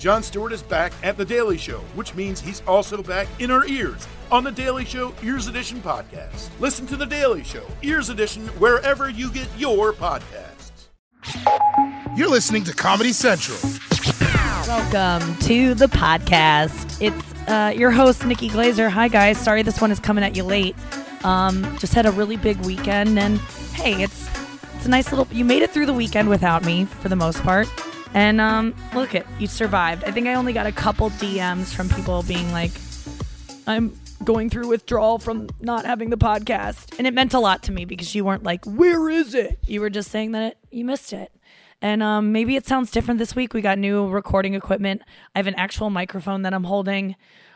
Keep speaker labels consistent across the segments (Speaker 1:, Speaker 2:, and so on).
Speaker 1: Jon Stewart is back at The Daily Show, which means he's also back in our ears on The Daily Show Ears Edition podcast. Listen to The Daily Show Ears Edition wherever you get your podcasts.
Speaker 2: You're listening to Comedy Central.
Speaker 3: Welcome to the podcast. It's your host, Nikki Glazer. Hi, guys. Sorry this one is coming at you late. Just had a really big weekend, and hey, it's a nice little... You made it through the weekend without me, for the most part. And look it, you survived. I think I only got a couple DMs from people being like, I'm going through withdrawal from not having the podcast. And it meant a lot to me because you weren't like, where is it? You were just saying that you missed it. And maybe it sounds different this week. We got new recording equipment. I have an actual microphone that I'm holding.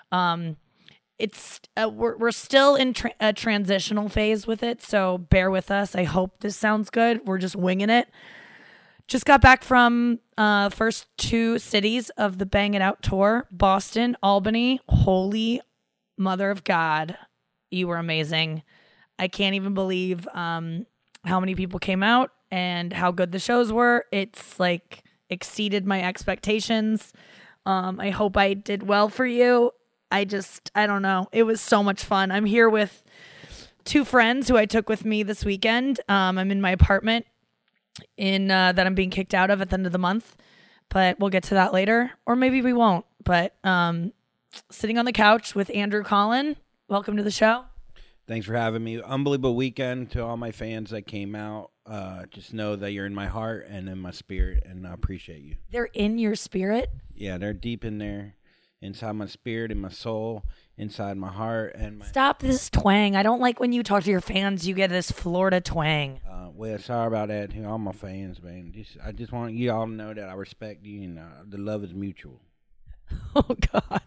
Speaker 3: We're still in a transitional phase with it, so bear with us. I hope this sounds good. We're just winging it. Just got back from first two cities of the Bang It Out tour, Boston, Albany. Holy mother of God, you were amazing. I can't even believe how many people came out and how good the shows were. It's like exceeded my expectations. I hope I did well for you. I don't know. It was so much fun. I'm here with two friends who I took with me this weekend. I'm in my apartment that I'm being kicked out of at the end of the month, but we'll get to that later, or maybe we won't. But sitting on the couch with Andrew Collin. Welcome to the show.
Speaker 4: Thanks for having me. Unbelievable weekend to all my fans that came out. Just know that you're in my heart and in my spirit, and I appreciate you.
Speaker 3: They're in your spirit?
Speaker 4: Yeah, they're deep in there, inside my spirit and my soul, inside my heart. And
Speaker 3: Stop this twang. I don't like when you talk to your fans, you get this Florida twang.
Speaker 4: Well, sorry about that to all my fans, man. I just want you all to know that I respect you, and the love is mutual.
Speaker 3: Oh,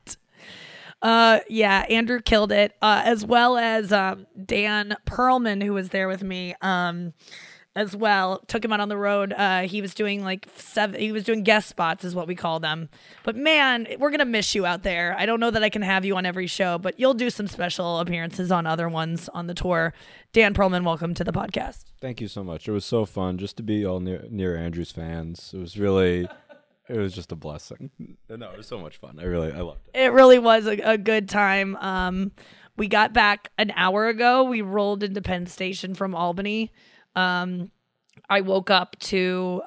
Speaker 3: God. Yeah, Andrew killed it, as well as Dan Perlman, who was there with me, as well. Took him out on the road. He was doing he was doing guest spots is what we call them. But man, we're going to miss you out there. I don't know that I can have you on every show, but you'll do some special appearances on other ones on the tour. Dan Perlman, welcome to the podcast.
Speaker 5: Thank you so much. It was so fun just to be all near Andrew's fans. It was just a blessing. No, it was so much fun. I loved it.
Speaker 3: It really was a good time. We got back an hour ago. We rolled into Penn Station from Albany. I woke up to,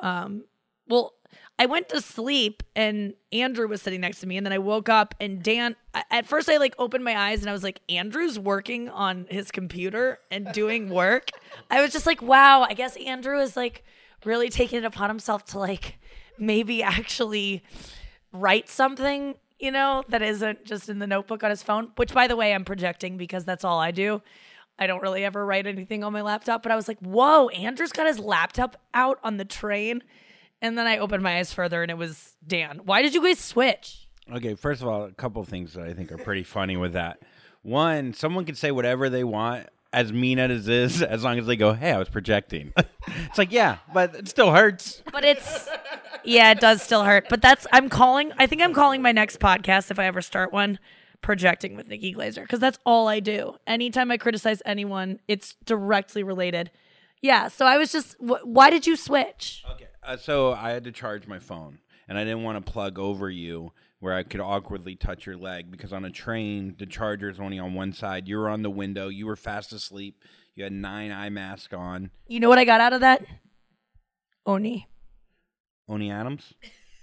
Speaker 3: I went to sleep and Andrew was sitting next to me, and then I woke up and Dan, at first I opened my eyes and I was like, Andrew's working on his computer and doing work. I was just like, wow, I guess Andrew is really taking it upon himself to maybe actually write something, that isn't just in the notebook on his phone, which by the way, I'm projecting because that's all I do. I don't really ever write anything on my laptop, but I was like, whoa, Andrew's got his laptop out on the train. And then I opened my eyes further and it was Dan. Why did you guys switch?
Speaker 4: Okay, first of all, a couple of things that I think are pretty funny with that. One, someone can say whatever they want, as mean as it is, as long as they go, hey, I was projecting. It's like, yeah, but it still hurts.
Speaker 3: But it does still hurt. But I think I'm calling my next podcast, if I ever start one, Projecting with Nikki Glazer, because that's all I do. Anytime I criticize anyone, it's directly related. Yeah, so I was just, why did you switch?
Speaker 4: Okay, so I had to charge my phone, and I didn't want to plug over you where I could awkwardly touch your leg, because on a train, the charger is only on one side. You were on the window. You were fast asleep. You had 9 eye mask on.
Speaker 3: You know what I got out of that? Oni
Speaker 4: Adams?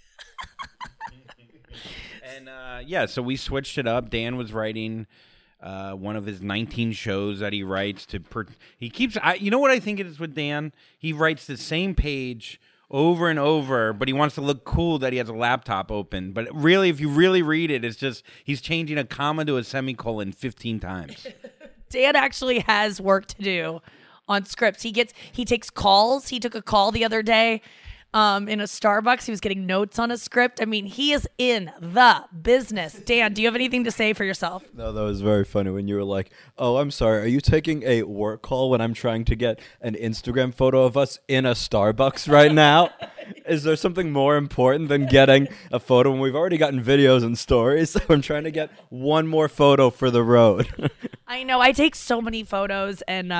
Speaker 4: And, so we switched it up. Dan was writing one of his 19 shows that he writes. You know what I think it is with Dan? He writes the same page over and over, but he wants to look cool that he has a laptop open. But really, if you really read it, it's just he's changing a comma to a semicolon 15 times.
Speaker 3: Dan actually has work to do on scripts. He takes calls. He took a call the other day in a Starbucks. He was getting notes on a script. I mean, he is in the business. Dan, do you have anything to say for yourself?
Speaker 5: No, that was very funny when you were like, oh, I'm sorry, are you taking a work call when I'm trying to get an Instagram photo of us in a Starbucks right now? Is there something more important than getting a photo when we've already gotten videos and stories? So I'm trying to get one more photo for the road.
Speaker 3: I know. I take so many photos and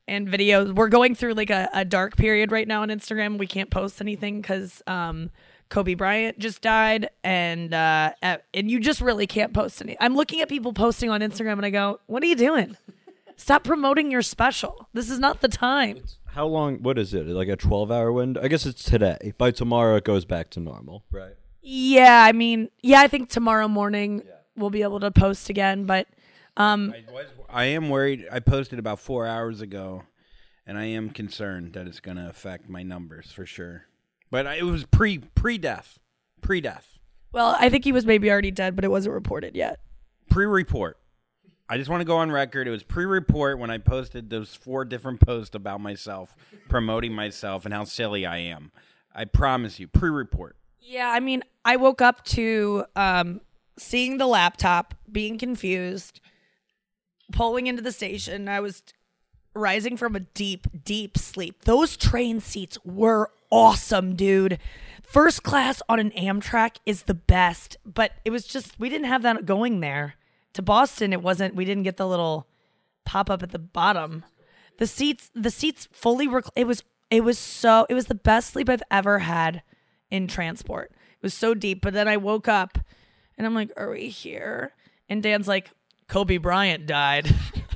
Speaker 3: videos. We're going through like a dark period right now on Instagram. We can't post anything because Kobe Bryant just died, and you just really can't post any. I'm looking at people posting on Instagram, and I go, "What are you doing? Stop promoting your special. This is not the time."
Speaker 5: How long? What is it? Like a 12-hour window? I guess it's today. By tomorrow, it goes back to normal, right?
Speaker 3: Yeah, I mean, I think tomorrow morning we'll be able to post again, but
Speaker 4: I am worried. I posted about 4 hours ago, and I am concerned that it's going to affect my numbers for sure. But it was pre-death.
Speaker 3: well, I think he was maybe already dead, but it wasn't reported yet.
Speaker 4: Pre-report. I just want to go on record. It was pre-report when I posted those 4 different posts about myself, promoting myself and how silly I am. I promise you, pre-report.
Speaker 3: Yeah, I mean, I woke up to seeing the laptop, being confused, pulling into the station. I was rising from a deep, deep sleep. Those train seats were awesome, dude. First class on an Amtrak is the best, but it was just, we didn't have that going there. To Boston, we didn't get the little pop-up at the bottom. The seats fully, it was the best sleep I've ever had in transport. It was so deep, but then I woke up and I'm like, are we here? And Dan's like, Kobe Bryant died.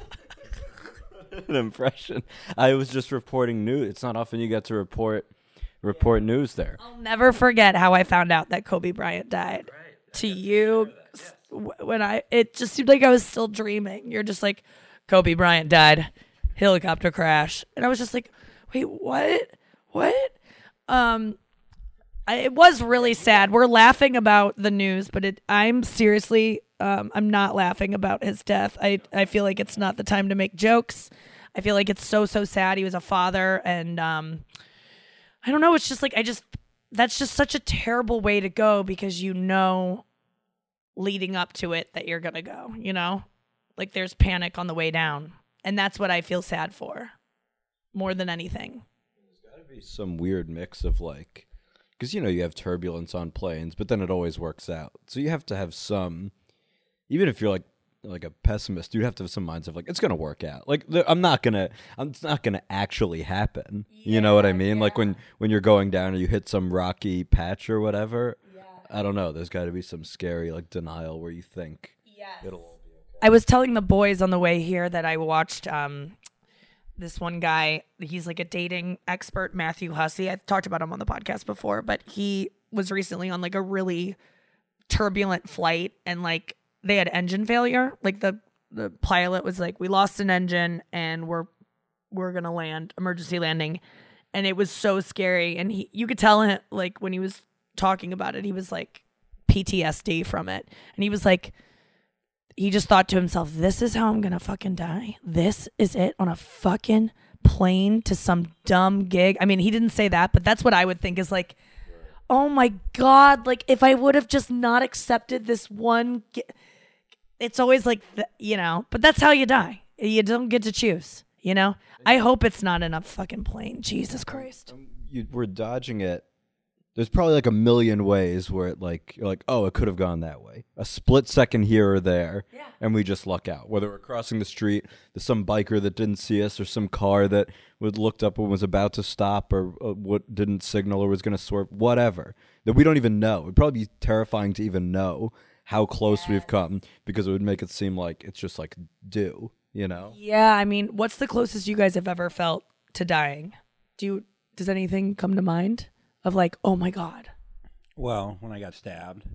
Speaker 5: An impression. I was just reporting news. It's not often you get to report news there.
Speaker 3: I'll never forget how I found out that Kobe Bryant died. Right. To you, when it just seemed like I was still dreaming. You're just like, Kobe Bryant died, helicopter crash, and I was just like, wait, what? It was really sad. We're laughing about the news, but I'm seriously, I'm not laughing about his death. I feel like it's not the time to make jokes. I feel like it's so sad. He was a father, and I don't know. It's just like that's just such a terrible way to go because leading up to it that you're gonna go. Like there's panic on the way down, and that's what I feel sad for, more than anything.
Speaker 5: There's got to be some weird mix of like. Because, you have turbulence on planes, but then it always works out. So you have to have some, even if you're like a pessimist, you'd have to have some minds of like, it's going to work out. Like, it's not going to actually happen. You know what I mean? Yeah. Like when you're going down or you hit some rocky patch or whatever, I don't know. There's got to be some scary like denial where you think it'll all be okay.
Speaker 3: I was telling the boys on the way here that I watched this one guy, he's like a dating expert, Matthew Hussey. I've talked about him on the podcast before, but he was recently on like a really turbulent flight and like they had engine failure. Like the pilot was like, we lost an engine and we're going to land, emergency landing. And it was so scary. And you could tell him like when he was talking about it, he was like PTSD from it. And he was like, he just thought to himself, this is how I'm going to fucking die. This is it on a fucking plane to some dumb gig. I mean, he didn't say that, but that's what I would think is like, oh my God, like if I would have just not accepted this one, it's always like, but that's how you die. You don't get to choose, I hope it's not in a fucking plane. Jesus Christ.
Speaker 5: We're dodging it. There's probably like a million ways where you're like, oh, it could have gone that way. A split second here or there, and we just luck out. Whether we're crossing the street, there's some biker that didn't see us, or some car that looked up and was about to stop, or what didn't signal or was going to swerve, whatever. That we don't even know. It'd probably be terrifying to even know how close we've come because it would make it seem like it's just like due,
Speaker 3: Yeah, I mean, what's the closest you guys have ever felt to dying? Does anything come to mind? Of like, oh my God.
Speaker 4: Well, when I got stabbed.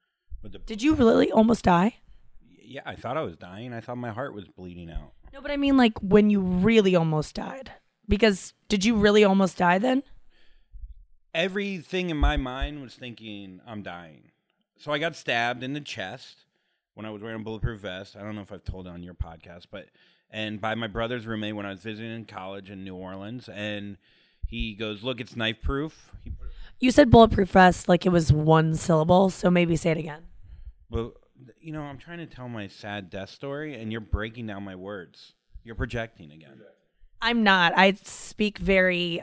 Speaker 3: Did you really almost die?
Speaker 4: Yeah, I thought I was dying. I thought my heart was bleeding out.
Speaker 3: No, but I mean like when you really almost died. Because did you really almost die then?
Speaker 4: Everything in my mind was thinking I'm dying. So I got stabbed in the chest when I was wearing a bulletproof vest. I don't know if I've told it on your podcast, and by my brother's roommate when I was visiting in college in New Orleans, and he goes, look, it's knife proof.
Speaker 3: You said bulletproof vest like it was one syllable, so maybe say it again.
Speaker 4: Well, I'm trying to tell my sad death story, and you're breaking down my words. You're projecting again.
Speaker 3: I'm not. I speak very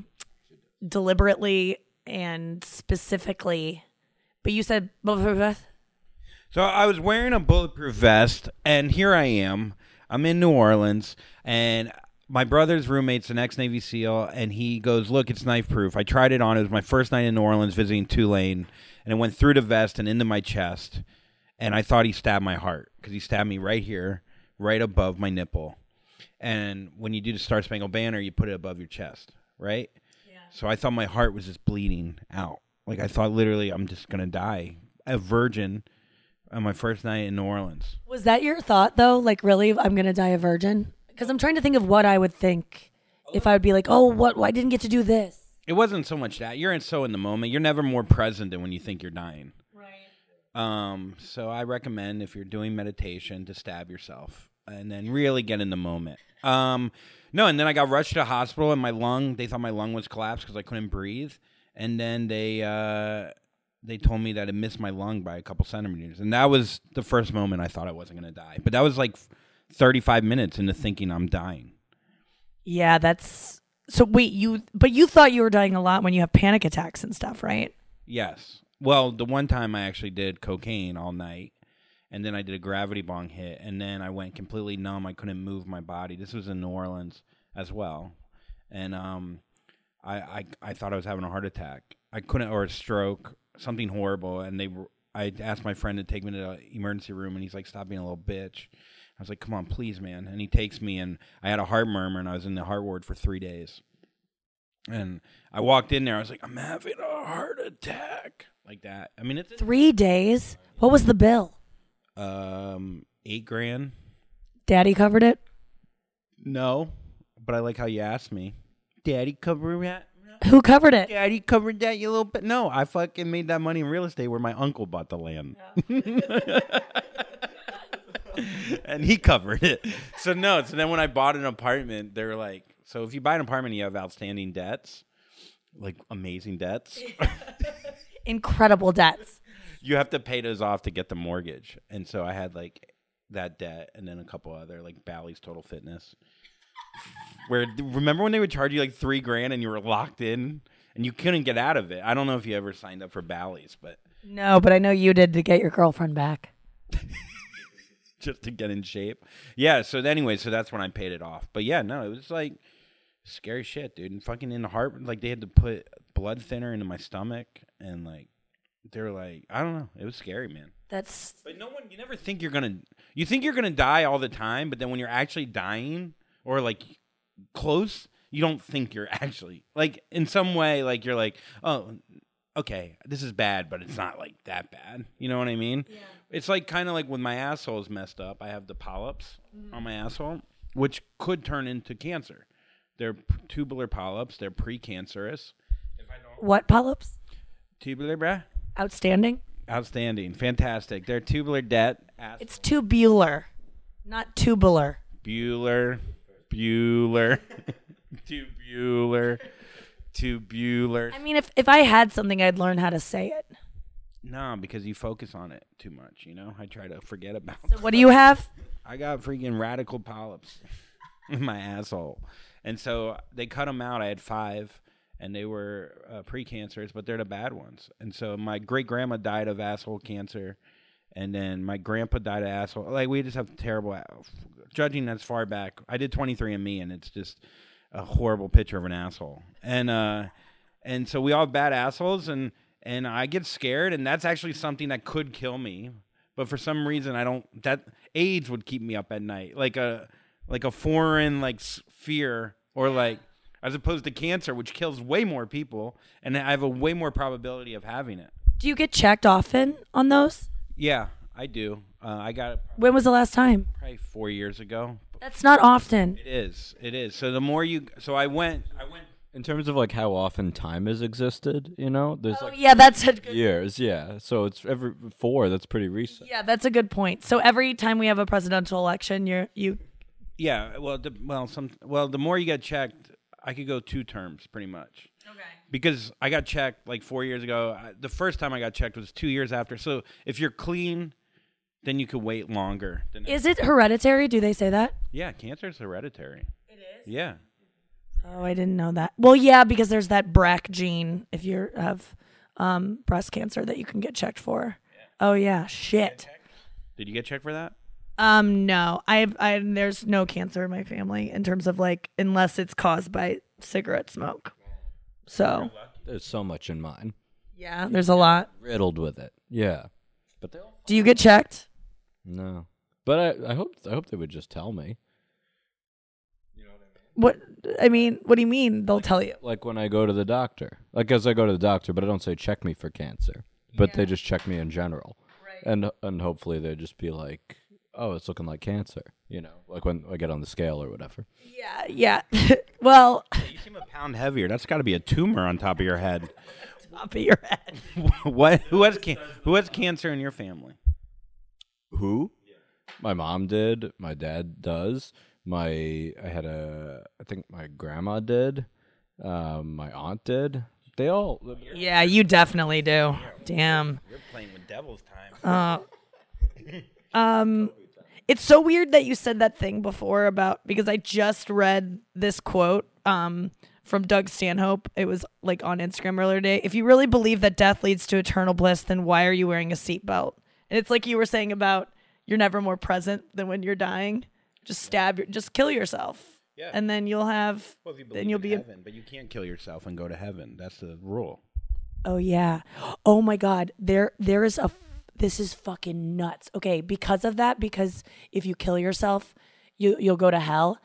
Speaker 3: deliberately and specifically, but you said bulletproof vest?
Speaker 4: So I was wearing a bulletproof vest, and here I am. I'm in New Orleans, and my brother's roommate's an ex-Navy SEAL, and he goes, look, it's knife-proof. I tried it on. It was my first night in New Orleans visiting Tulane, and it went through the vest and into my chest, and I thought he stabbed my heart because he stabbed me right here, right above my nipple. And when you do the Star Spangled Banner, you put it above your chest, right? Yeah. So I thought my heart was just bleeding out. Like, I thought literally I'm just going to die, a virgin, on my first night in New Orleans.
Speaker 3: Was that your thought, though? Like, really, I'm going to die a virgin? Because I'm trying to think of what I would think if I would be like, oh, what? I didn't get to do this.
Speaker 4: It wasn't so much that. You're so in the moment. You're never more present than when you think you're dying. Right. So I recommend, if you're doing meditation, to stab yourself and then really get in the moment. No, and then I got rushed to the hospital, and they thought my lung was collapsed because I couldn't breathe. And then they told me that it missed my lung by a couple centimeters. And that was the first moment I thought I wasn't going to die. But that was like 35 minutes into thinking I'm dying.
Speaker 3: Yeah, that's... So wait, you thought you were dying a lot when you have panic attacks and stuff, right?
Speaker 4: Yes. Well, the one time I actually did cocaine all night, and then I did a gravity bong hit, and then I went completely numb. I couldn't move my body. This was in New Orleans as well. And I thought I was having a heart attack. I couldn't, or a stroke, something horrible. And I asked my friend to take me to the emergency room, and he's like, stop being a little bitch. I was like, come on, please, man. And he takes me, and I had a heart murmur, and I was in the heart ward for 3 days. And I walked in there. I was like, I'm having a heart attack. Like that. I mean, it's
Speaker 3: 3 days? What was the bill?
Speaker 4: $8,000.
Speaker 3: Daddy covered it?
Speaker 4: No, but I like how you asked me. Daddy covered that?
Speaker 3: Who covered it?
Speaker 4: Daddy covered that, you little bit. No, I fucking made that money in real estate where my uncle bought the land. Yeah. And he covered it. So then when I bought an apartment, they were like, so if you buy an apartment and you have outstanding debts, like amazing debts.
Speaker 3: Incredible debts.
Speaker 4: You have to pay those off to get the mortgage. And so I had like that debt and then a couple other, like Bally's Total Fitness. Where, remember when they would charge you like $3,000 and you were locked in and you couldn't get out of it? I don't know if you ever signed up for Bally's, but.
Speaker 3: No, but I know you did to get your girlfriend back.
Speaker 4: Just to get in shape. Yeah, so that's when I paid it off. But yeah, no, it was like scary shit, dude. And fucking in the heart, like they had to put blood thinner into my stomach, and like they were like, I don't know. It was scary, man. But you never think you think you're gonna die all the time, but then when you're actually dying or like close, you don't think you're actually, like, in some way, like you're like, oh, okay, this is bad, but it's not like that bad. You know what I mean? Yeah. It's like kind of like when my asshole is messed up, I have the polyps on my asshole, which could turn into cancer. They're tubular polyps. They're precancerous.
Speaker 3: What polyps?
Speaker 4: Tubular, bruh.
Speaker 3: Outstanding.
Speaker 4: Fantastic. They're tubular debt.
Speaker 3: It's tubular, not tubular.
Speaker 4: Bueller. Tubular.
Speaker 3: I mean, if I had something, I'd learn how to say it.
Speaker 4: No, because you focus on it too much, you know? I try to forget about it.
Speaker 3: So what do you have?
Speaker 4: I got freaking radical polyps in my asshole. And so they cut them out. I had 5, and they were precancerous, but they're the bad ones. And so my great-grandma died of asshole cancer, and then my grandpa died of asshole. Like, we just have terrible, judging as far back. I did 23andMe, and it's just a horrible picture of an asshole. And so we all have bad assholes, and I get scared, and that's actually something that could kill me. But for some reason, that AIDS would keep me up at night. Like a foreign, like, fear, or like, as opposed to cancer, which kills way more people, and I have a way more probability of having it.
Speaker 3: Do you get checked often on those?
Speaker 4: Yeah, I do. I got it.
Speaker 3: When was the last time?
Speaker 4: Probably 4 years ago.
Speaker 3: That's not often.
Speaker 4: It is. So the more I went.
Speaker 5: In terms of like how often time has existed, you know, there's
Speaker 3: that's a good
Speaker 5: years, yeah. So it's every 4. That's pretty recent.
Speaker 3: Yeah, that's a good point. So every time we have a presidential election, you.
Speaker 4: Yeah, the more you get checked, I could go 2 terms pretty much. Okay. Because I got checked like 4 years ago. The first time I got checked was 2 years after. So if you're clean, then you could wait longer.
Speaker 3: Is it hereditary? Do they say that?
Speaker 4: Yeah, cancer is hereditary. It is? Yeah.
Speaker 3: Oh, I didn't know that. Well, yeah, because there's that BRCA gene if you have breast cancer that you can get checked for. Yeah. Oh, yeah. Shit.
Speaker 4: Did you get checked for that?
Speaker 3: No, there's no cancer in my family in terms of like, unless it's caused by cigarette smoke. So
Speaker 5: There's so much in mine.
Speaker 3: yeah, there's a lot.
Speaker 5: Riddled with it. Yeah. But
Speaker 3: Do you get checked?
Speaker 5: no. But I hope they would just tell me.
Speaker 3: What do you mean? They'll tell you.
Speaker 5: Like when I go to the doctor. Like as I go to the doctor, but I don't say check me for cancer. But they just check me in general. Right. And hopefully they'd just be like, oh, it's looking like cancer, like when I get on the scale or whatever.
Speaker 3: Yeah. Well,
Speaker 4: You seem a pound heavier. That's got to be a tumor on top of your head.
Speaker 3: top of your head.
Speaker 4: What? Who has cancer in your family?
Speaker 5: Who? My mom did. My dad does. I think my grandma did. My aunt did. They all.
Speaker 3: Yeah, you definitely do. Damn.
Speaker 4: You're playing with devil's time.
Speaker 3: It's so weird that you said that thing before because I just read this quote from Doug Stanhope. It was like on Instagram earlier today. If you really believe that death leads to eternal bliss, then why are you wearing a seatbelt? And it's like you were saying about you're never more present than when you're dying. Just kill yourself.
Speaker 4: Yeah.
Speaker 3: And then you'll
Speaker 4: be in heaven, but you can't kill yourself and go to heaven. That's the rule.
Speaker 3: Oh yeah. Oh my God. There is this is fucking nuts. Okay, because of that, because if you kill yourself, you'll go to hell.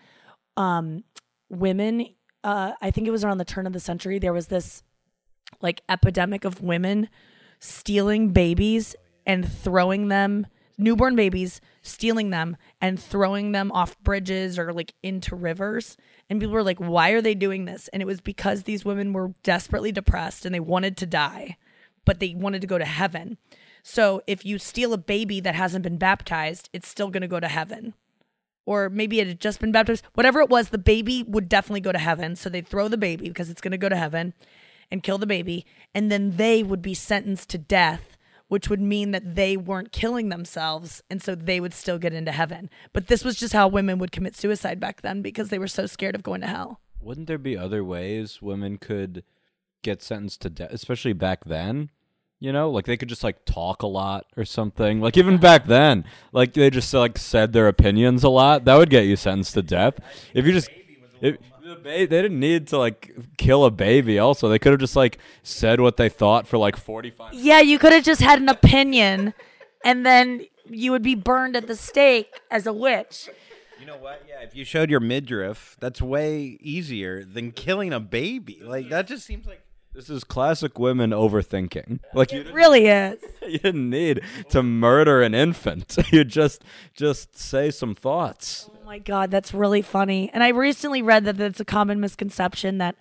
Speaker 3: Women, I think it was around the turn of the century, there was this like epidemic of women stealing babies and throwing them, newborn babies, stealing them and throwing them off bridges or like into rivers. And people were like, why are they doing this? And it was because these women were desperately depressed and they wanted to die, but they wanted to go to heaven. So if you steal a baby that hasn't been baptized, it's still going to go to heaven. Or maybe it had just been baptized. Whatever it was, the baby would definitely go to heaven. So they'd throw the baby because it's going to go to heaven and kill the baby. And then they would be sentenced to death, which would mean that they weren't killing themselves. And so they would still get into heaven. But this was just how women would commit suicide back then because they were so scared of going to hell.
Speaker 5: Wouldn't there be other ways women could get sentenced to death, especially back then? Like they could just like talk a lot or something. Like even back then, like they just like said their opinions a lot. That would get you sentenced to death. If you just, they didn't need to like kill a baby. Also, they could have just like said what they thought for like 45.
Speaker 3: Yeah, you could have just had an opinion, and then you would be burned at the stake as a witch.
Speaker 4: You know what? Yeah, if you showed your midriff, that's way easier than killing a baby. Like that just seems like.
Speaker 5: This is classic women overthinking. Like
Speaker 3: It really is.
Speaker 5: you didn't need to murder an infant. You just say some thoughts.
Speaker 3: Oh my God, that's really funny. And I recently read that it's a common misconception that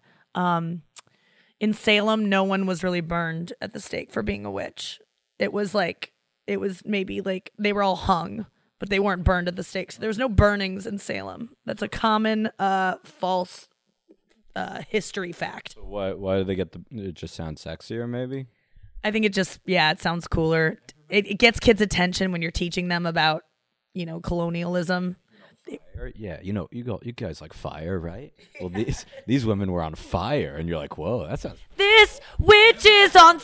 Speaker 3: in Salem, no one was really burned at the stake for being a witch. It was maybe like they were all hung, but they weren't burned at the stake. So there was no burnings in Salem. That's a common false history fact.
Speaker 5: Why do they get it just sounds sexier maybe?
Speaker 3: I think it sounds cooler. It gets kids' attention when you're teaching them about, colonialism.
Speaker 5: Fire? Yeah, you guys like fire, right? Well, these women were on fire, and you're like, whoa, that sounds.
Speaker 3: This witch is on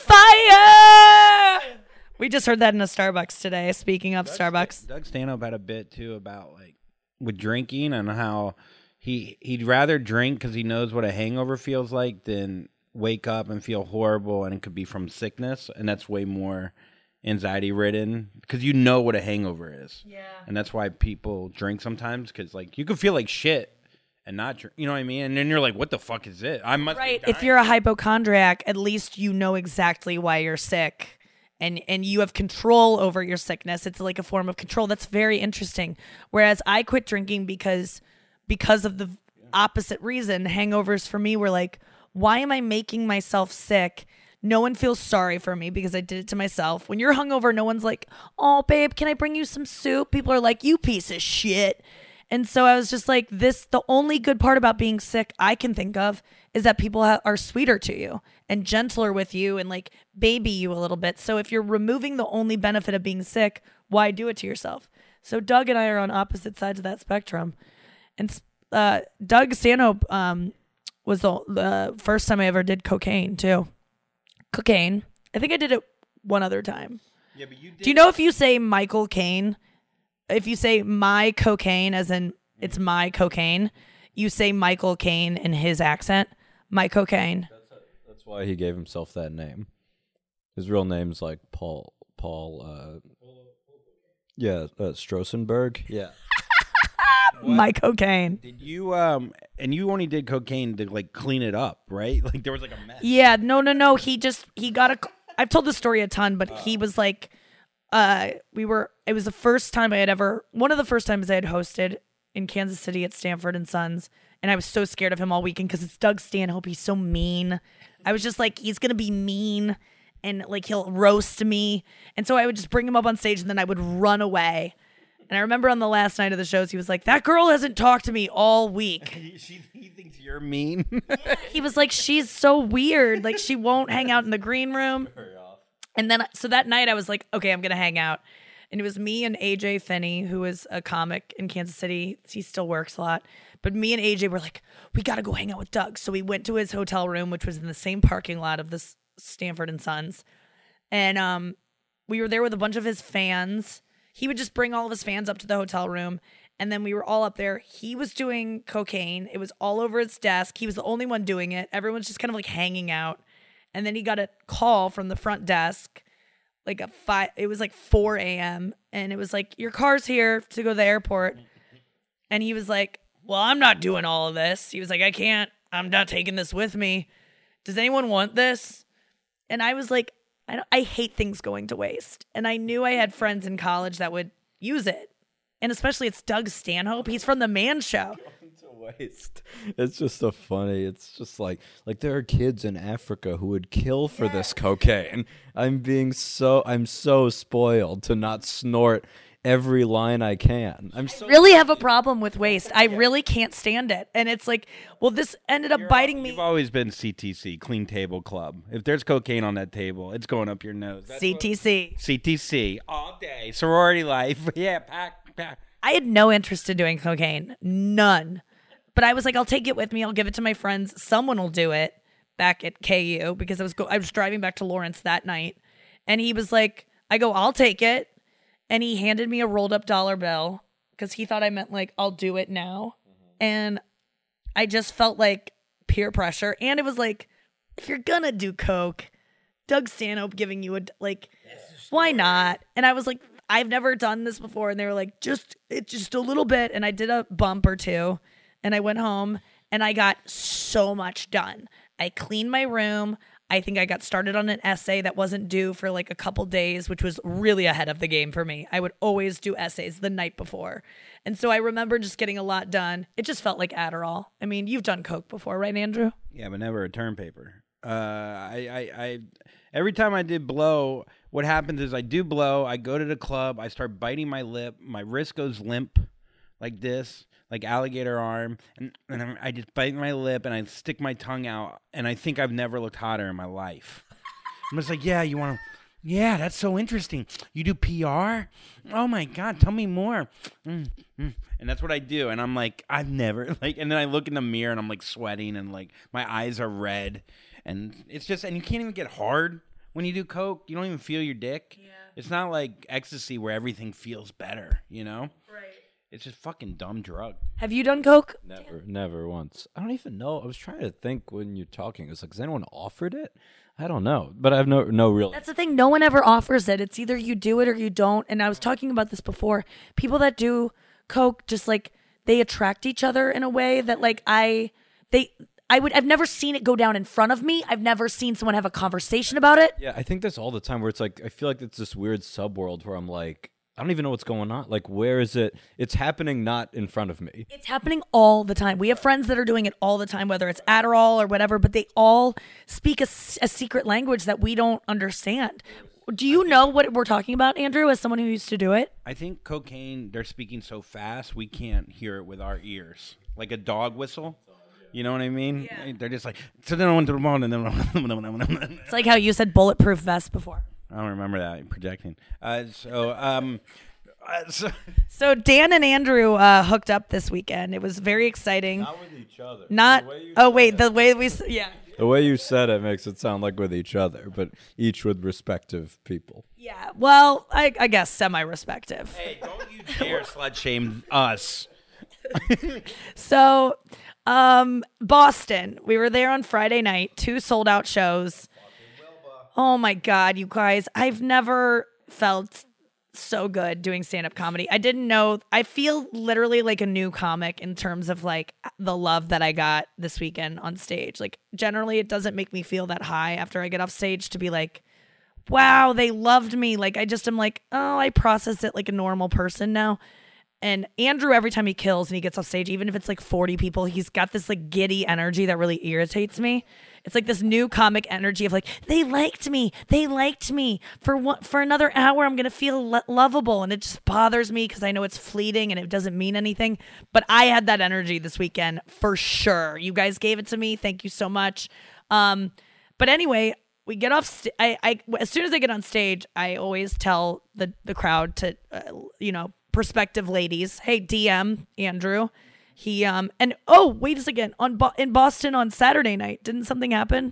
Speaker 3: fire. We just heard that in a Starbucks today. Speaking of Starbucks,
Speaker 4: Doug Stanhope had a bit too about like with drinking and how he'd rather drink because he knows what a hangover feels like than wake up and feel horrible, and it could be from sickness, and that's way more anxiety ridden because you know what a hangover is. Yeah. And that's why people drink sometimes, because like you could feel like shit and not drink, you know what I mean? And then you're like, what the fuck is it? I must
Speaker 3: right. If you're a hypochondriac, at least you know exactly why you're sick, and you have control over your sickness. It's like a form of control. That's very interesting. Whereas I quit drinking because of the opposite reason. Hangovers for me were like, why am I making myself sick? No one feels sorry for me because I did it to myself. When you're hungover, no one's like, oh, babe, can I bring you some soup? People are like, you piece of shit. And so I was just like, the only good part about being sick I can think of is that people are sweeter to you and gentler with you and like baby you a little bit. So if you're removing the only benefit of being sick, why do it to yourself? So Doug and I are on opposite sides of that spectrum. And Doug Stanhope was the first time I ever did cocaine too. Cocaine. I think I did it one other time.
Speaker 4: Yeah, but you did.
Speaker 3: Do you know if you say Michael Caine if you say my cocaine, as in it's my cocaine, you say Michael Caine in his accent, my cocaine.
Speaker 5: That's why he gave himself that name. His real name's like Paul, Strosenberg. Yeah.
Speaker 3: My cocaine.
Speaker 4: Did you and you only did cocaine to like clean it up, right? Like there was like a mess.
Speaker 3: Yeah, no. He got a. I've told the story a ton, but he was like, it was the first time one of the first times I had hosted in Kansas City at Stanford and Sons, and I was so scared of him all weekend because it's Doug Stanhope. He's so mean. I was just like, he's gonna be mean, and like he'll roast me, and so I would just bring him up on stage, and then I would run away. And I remember on the last night of the shows, he was like, that girl hasn't talked to me all week.
Speaker 4: He thinks you're mean.
Speaker 3: He was like, she's so weird. Like, she won't hang out in the green room. And then, so that night I was like, okay, I'm going to hang out. And it was me and AJ Finney, who is a comic in Kansas City. He still works a lot. But me and AJ were like, we got to go hang out with Doug. So we went to his hotel room, which was in the same parking lot of this Stanford and Sons. And we were there with a bunch of his fans. He would just bring all of his fans up to the hotel room, and then we were all up there. He was doing cocaine. It was all over his desk. He was the only one doing it. Everyone's just kind of like hanging out. And then he got a call from the front desk, it was like 4 a.m., and it was like, your car's here to go to the airport. And he was like, well, I'm not doing all of this. He was like, I'm not taking this with me. Does anyone want this? And I was like, I hate things going to waste. And I knew I had friends in college that would use it. And especially it's Doug Stanhope. He's from The Man Show.
Speaker 5: Going to waste. It's just so funny. It's just like there are kids in Africa who would kill for this cocaine. I'm so spoiled to not snort every line I can. I
Speaker 3: really have a problem with waste. I really can't stand it. And it's like, well, this ended up biting me.
Speaker 4: You've always been CTC, Clean Table Club. If there's cocaine on that table, it's going up your nose. CTC all day. Sorority life. Yeah, pack.
Speaker 3: I had no interest in doing cocaine. None. But I was like, I'll take it with me. I'll give it to my friends. Someone will do it back at KU because I was driving back to Lawrence that night. And he was like, I'll take it. And he handed me a rolled up dollar bill because he thought I meant like, I'll do it now. And I just felt like peer pressure. And it was like, if you're going to do coke, Doug Stanhope giving you why not? And I was like, I've never done this before. And they were like, it's just a little bit. And I did a bump or two. And I went home and I got so much done. I cleaned my room. I think I got started on an essay that wasn't due for like a couple days, which was really ahead of the game for me. I would always do essays the night before. And so I remember just getting a lot done. It just felt like Adderall. I mean, you've done coke before, right, Andrew?
Speaker 4: Yeah, but never a term paper. I every time I did blow, what happens is I do blow, I go to the club, I start biting my lip, my wrist goes limp like this, like alligator arm, and I just bite my lip and I stick my tongue out, and I think I've never looked hotter in my life. I'm just like, yeah, that's so interesting. You do PR? Oh my God, tell me more. And that's what I do, and I'm like, I've never, and then I look in the mirror and I'm like sweating and like my eyes are red, and it's just, and you can't even get hard when you do coke. You don't even feel your dick. Yeah. It's not like ecstasy where everything feels better, you know? Right. It's just fucking dumb drug.
Speaker 3: Have you done coke?
Speaker 5: Never once. I don't even know. I was trying to think when you're talking. It's like, has anyone offered it? I don't know. But I have no real.
Speaker 3: That's the thing. No one ever offers it. It's either you do it or you don't. And I was talking about this before. People that do coke just like they attract each other in a way that like I've never seen it go down in front of me. I've never seen someone have a conversation about it.
Speaker 5: Yeah, I think that's all the time where it's like I feel like it's this weird subworld where I'm like, I don't even know what's going on. Like, where is it? It's happening not in front of me.
Speaker 3: It's happening all the time. We have friends that are doing it all the time, whether it's Adderall or whatever, but they all speak a secret language that we don't understand. Do you know what we're talking about, Andrew, as someone who used to do it?
Speaker 4: I think cocaine, they're speaking so fast, we can't hear it with our ears. Like a dog whistle. You know what I mean? Yeah. They're just like, it's
Speaker 3: like how you said bulletproof vest before.
Speaker 4: I don't remember that. I'm projecting.
Speaker 3: So Dan and Andrew hooked up this weekend. It was very exciting.
Speaker 5: Not with each other.
Speaker 3: The
Speaker 5: way you said it makes it sound like with each other, but each with respective people.
Speaker 3: Yeah. Well, I guess semi-respective.
Speaker 4: Hey, don't you dare slut shame us.
Speaker 3: So, Boston. We were there on Friday night, 2 sold out shows. Oh my God, you guys. I've never felt so good doing stand-up comedy. I didn't know. I feel literally like a new comic in terms of like the love that I got this weekend on stage. Like generally it doesn't make me feel that high after I get off stage to be like, wow, they loved me. Like I just am like, oh, I process it like a normal person now. And Andrew, every time he kills and he gets off stage, even if it's like 40 people, he's got this like giddy energy that really irritates me. It's like this new comic energy of like, they liked me. They liked me. For another hour, I'm going to feel lovable. And it just bothers me because I know it's fleeting and it doesn't mean anything. But I had that energy this weekend for sure. You guys gave it to me. Thank you so much. But anyway, we get off. I as soon as I get on stage, I always tell the crowd to, prospective ladies, hey, DM Andrew. He and oh, wait a second. In Boston on Saturday night, didn't something happen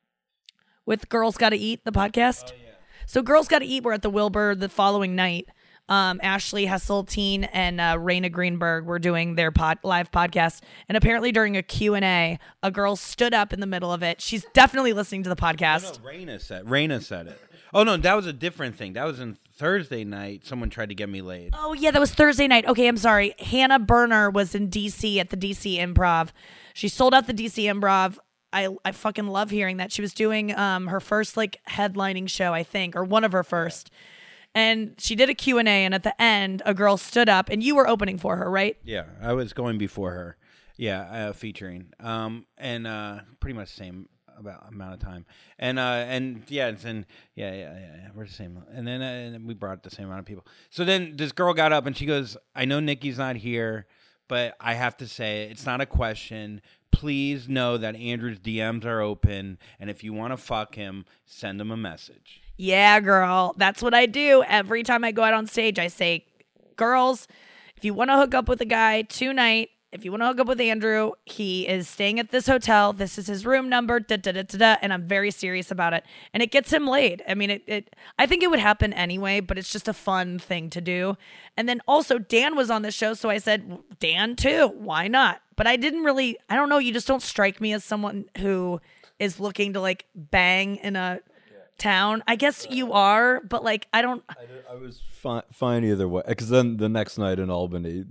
Speaker 3: with Girls Gotta Eat, the podcast? Oh, yeah. So Girls Gotta Eat were at the Wilbur the following night. Ashley Hesseltine and Raina Greenberg were doing their live podcast, and apparently during a Q&A, a girl stood up in the middle of it. She's definitely listening to the podcast.
Speaker 4: No, Raina said it. Oh no, that was a different thing. That was in Thursday night. Someone tried to get me laid.
Speaker 3: Oh yeah, that was Thursday night. Okay, I'm sorry. Hannah Berner was in DC at the DC Improv. She sold out the DC Improv. I fucking love hearing that. She was doing her first like headlining show, I think, or one of her first. And she did a Q&A, and at the end, a girl stood up, and you were opening for her, right?
Speaker 4: Yeah, I was going before her. Yeah, featuring. And pretty much the same amount of time. And yeah, we're the same. And then we brought the same amount of people. So then this girl got up, and she goes, I know Nikki's not here, but I have to say it. It's not a question. Please know that Andrew's DMs are open, and if you want to fuck him, send him a message.
Speaker 3: Yeah, girl. That's what I do. Every time I go out on stage, I say, girls, if you want to hook up with a guy tonight, if you want to hook up with Andrew, he is staying at this hotel. This is his room number, and I'm very serious about it. And it gets him laid. I mean, I think it would happen anyway, but it's just a fun thing to do. And then also, Dan was on the show, so I said, Dan too. Why not? But I don't know, you just don't strike me as someone who is looking to like bang in a town. I guess you are, but like I was
Speaker 5: fine either way, because then the next night in Albany,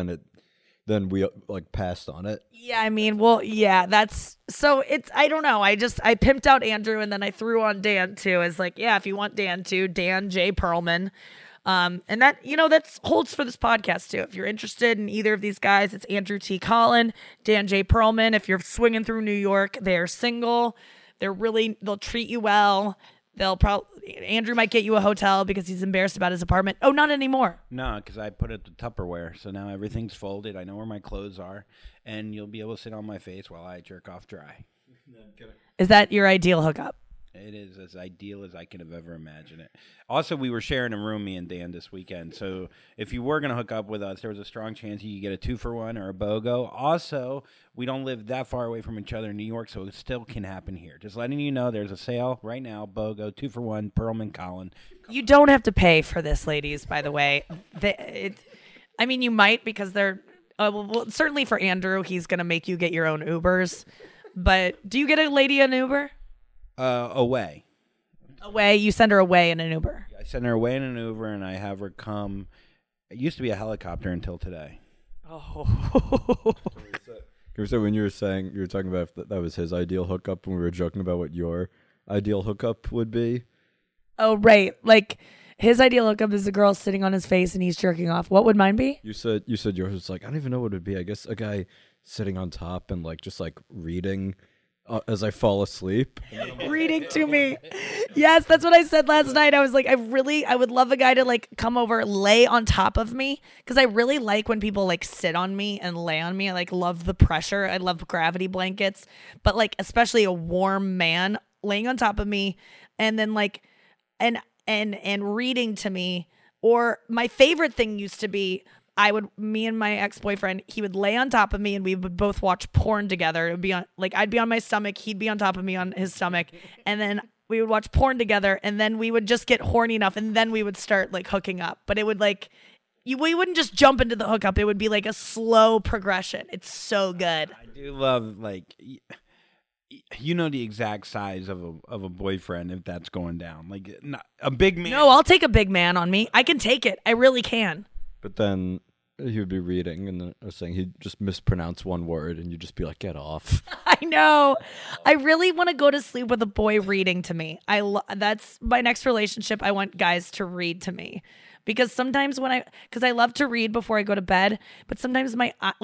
Speaker 5: then we like passed on it.
Speaker 3: Yeah, I mean, well, yeah, that's so it's I don't know. I pimped out Andrew, and then I threw on Dan too as like, yeah, if you want Dan too, Dan J. Perlman. And that, that holds for this podcast too. If you're interested in either of these guys, it's Andrew T. Collin, Dan J. Perlman. If you're swinging through New York, they're single. They'll treat you well. Andrew might get you a hotel because he's embarrassed about his apartment. Oh, not anymore.
Speaker 4: No, because I put it to Tupperware, so now everything's folded. I know where my clothes are, and you'll be able to sit on my face while I jerk off dry.
Speaker 3: Is that your ideal hookup?
Speaker 4: It is as ideal as I could have ever imagined it. Also, we were sharing a room, me and Dan, this weekend. So if you were going to hook up with us, there was a strong chance you could get a 2-for-1 or a BOGO. Also, we don't live that far away from each other in New York, so it still can happen here. Just letting you know, there's a sale right now, BOGO, 2-for-1, Perlman, Collin.
Speaker 3: You don't have to pay for this, ladies, by the way. You might because they're... well, certainly for Andrew, he's going to make you get your own Ubers. But do you get a lady an Uber?
Speaker 4: Away.
Speaker 3: Away? You send her away in an Uber?
Speaker 4: I send her away in an Uber, and I have her come. It used to be a helicopter until today.
Speaker 3: Oh.
Speaker 5: So when you were talking about if that was his ideal hookup, when we were joking about what your ideal hookup would be.
Speaker 3: Oh, right. Like his ideal hookup is a girl sitting on his face and he's jerking off. What would mine be?
Speaker 5: You said yours was like, I don't even know what it would be. I guess a guy sitting on top and like just like reading as I fall asleep.
Speaker 3: Reading to me. Yes, that's what I said last night. I was like, I would love a guy to like come over, lay on top of me. Because I really like when people like sit on me and lay on me. I like love the pressure. I love gravity blankets. But like especially a warm man laying on top of me and then like and reading to me. Or my favorite thing used to be me and my ex-boyfriend, he would lay on top of me and we would both watch porn together. It would be on, like, I'd be on my stomach, he'd be on top of me on his stomach, and then we would watch porn together, and then we would just get horny enough, and then we would start like hooking up. But it would like, we wouldn't just jump into the hookup. It would be like a slow progression. It's so good.
Speaker 4: I do love like you know the exact size of a boyfriend if that's going down. Like not, a big man.
Speaker 3: No, I'll take a big man on me. I can take it. I really can.
Speaker 5: But then he would be reading and then I was saying he'd just mispronounce one word and you'd just be like, get off.
Speaker 3: I know. I really want to go to sleep with a boy reading to me. That's my next relationship. I want guys to read to me. Because sometimes because I love to read before I go to bed, but sometimes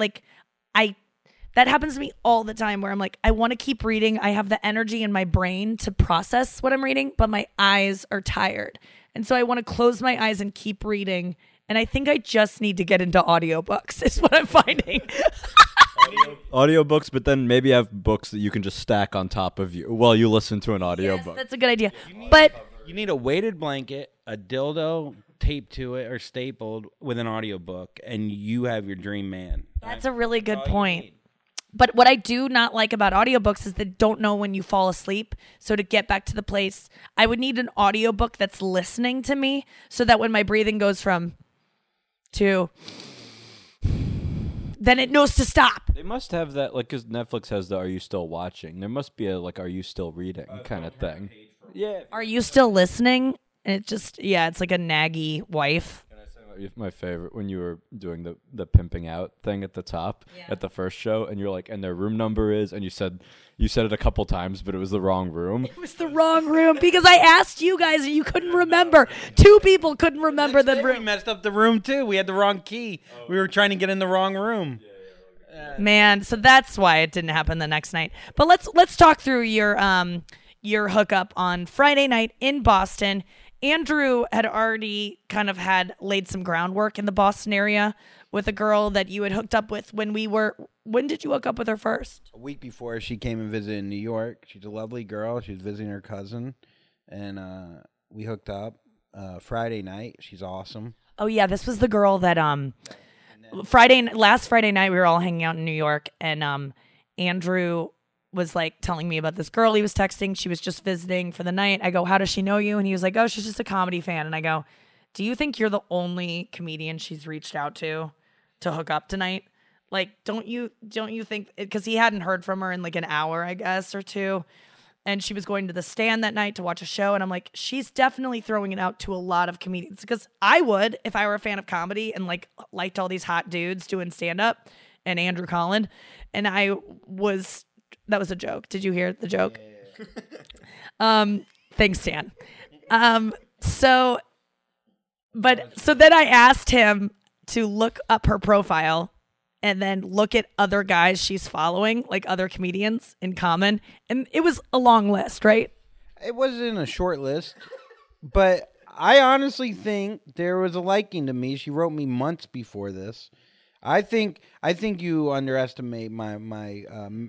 Speaker 3: that happens to me all the time where I'm like, I want to keep reading. I have the energy in my brain to process what I'm reading, but my eyes are tired. And so I want to close my eyes and keep reading. And I think I just need to get into audiobooks is what I'm finding.
Speaker 5: Audiobooks, but then maybe have books that you can just stack on top of you while you listen to an audiobook.
Speaker 3: Yes, that's a good idea. But
Speaker 4: You need a weighted blanket, a dildo taped to it or stapled with an audiobook, and you have your dream man.
Speaker 3: that's a really good point. But what I do not like about audiobooks is they don't know when you fall asleep. So to get back to the place, I would need an audiobook that's listening to me so that when my breathing goes from to, then it knows to stop.
Speaker 5: They must have that, like, because Netflix has the "Are you still watching?" There must be a like "Are you still reading?" kind of thing. Yeah.
Speaker 3: Are you still listening? And it just, it's like a naggy wife.
Speaker 5: My favorite when you were doing the pimping out thing at the top at the first show, and you're like, and their room number is, and you said it a couple times, but it was the wrong room.
Speaker 3: It was the wrong room because I asked you guys and you couldn't remember. 2 people couldn't remember the
Speaker 4: We
Speaker 3: room.
Speaker 4: messed up the room too. We had the wrong key. We were trying to get in the wrong room.
Speaker 3: Man, so that's why it didn't happen the next night. But let's talk through your hookup on Friday night in Boston. Andrew had already kind of laid some groundwork in the Boston area with a girl that you had hooked up with when did you hook up with her first?
Speaker 4: A week before she came and visited in New York. She's a lovely girl. She was visiting her cousin, and we hooked up Friday night. She's awesome.
Speaker 3: Oh yeah, this was the girl that last Friday night we were all hanging out in New York, and Andrew was like telling me about this girl he was texting. She was just visiting for the night. I go, how does she know you? And he was like, oh, she's just a comedy fan. And I go, do you think you're the only comedian she's reached out to hook up tonight? Like, don't you think, because he hadn't heard from her in like an hour, I guess, or 2. And she was going to the Stand that night to watch a show. And I'm like, she's definitely throwing it out to a lot of comedians, because I would, if I were a fan of comedy and liked all these hot dudes doing stand up and Andrew Collin. And that was a joke. Did you hear the joke? Yeah. Thanks, Dan. So then I asked him to look up her profile and then look at other guys she's following, like other comedians in common. And it was a long list, right?
Speaker 4: It wasn't a short list, but I honestly think there was a liking to me. She wrote me months before this. I think you underestimate my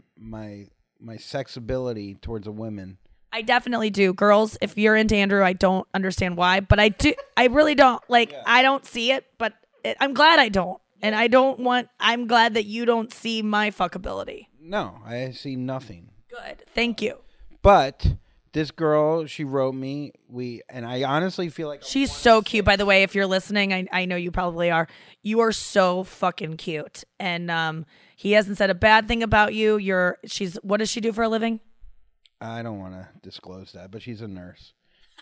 Speaker 4: sexability towards a woman.
Speaker 3: I definitely do. Girls, if you're into Andrew, I don't understand why, but I do. I really don't. I don't see it, but I'm glad I don't. And I'm glad that you don't see my fuckability.
Speaker 4: No, I see nothing.
Speaker 3: Good. Thank you.
Speaker 4: But this girl, she wrote me, and I honestly feel like
Speaker 3: she's so cute. By the way, if you're listening, I know you probably are. You are so fucking cute. And he hasn't said a bad thing about you. What does she do for a living?
Speaker 4: I don't want to disclose that, but she's a nurse.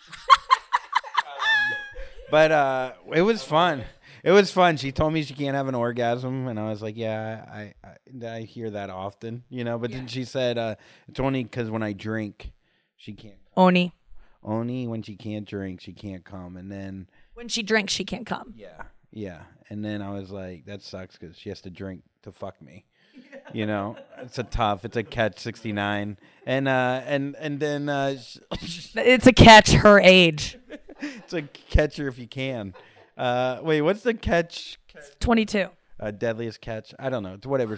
Speaker 4: But it was fun. It was fun. She told me she can't have an orgasm, and I was like, yeah, I hear that often, But then she said it's only because when I drink, she can't come. Only when she can't drink, she can't come. And then
Speaker 3: when she drinks, she can't come.
Speaker 4: Yeah. And then I was like, that sucks because she has to drink to fuck me. It's a catch 69. And then
Speaker 3: it's a catch her age.
Speaker 4: It's a catcher if you can. Wait, what's the catch?
Speaker 3: 22.
Speaker 4: Deadliest catch. I don't know. It's whatever.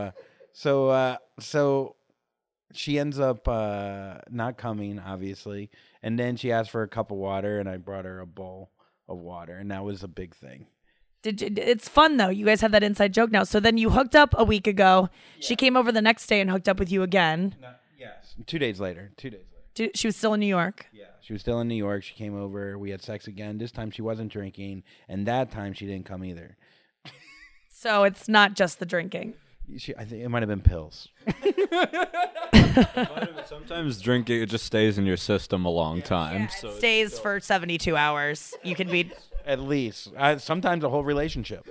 Speaker 4: So she ends up not coming, obviously, and then she asked for a cup of water, and I brought her a bowl of water, and that was a big thing.
Speaker 3: It's fun though. You guys have that inside joke now. So then you hooked up a week ago. Yeah. She came over the next day and hooked up with you again.
Speaker 4: Yes, 2 days later.
Speaker 3: She was still in New York.
Speaker 4: Yeah, she was still in New York. She came over. We had sex again. This time she wasn't drinking, and that time she didn't come either.
Speaker 3: So it's not just the drinking.
Speaker 4: I think it might have been pills.
Speaker 5: Sometimes drinking, it just stays in your system a long time.
Speaker 3: Yeah,
Speaker 5: so
Speaker 3: it stays for 72 hours. You can be.
Speaker 4: At least. Sometimes a whole relationship.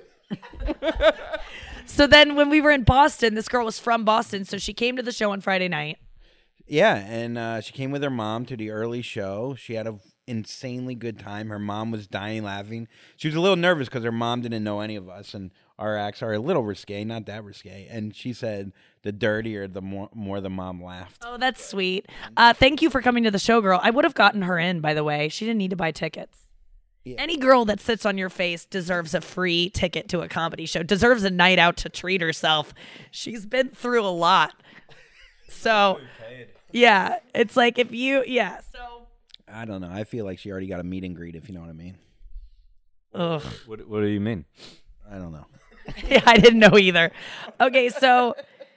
Speaker 3: So then when we were in Boston, this girl was from Boston, so she came to the show on Friday night.
Speaker 4: Yeah, and she came with her mom to the early show. She had an insanely good time. Her mom was dying laughing. She was a little nervous because her mom didn't know any of us, and our acts are a little risque, not that risque. And she said the dirtier, the more the mom laughed.
Speaker 3: Oh, that's sweet. Thank you for coming to the show, girl. I would have gotten her in, by the way. She didn't need to buy tickets. Yeah. Any girl that sits on your face deserves a free ticket to a comedy show, deserves a night out to treat herself. She's been through a lot. So, yeah, it's like so.
Speaker 4: I don't know. I feel like she already got a meet and greet, if you know what I mean.
Speaker 3: Ugh.
Speaker 5: What do you mean?
Speaker 4: I don't know.
Speaker 3: Yeah, I didn't know either. Okay, so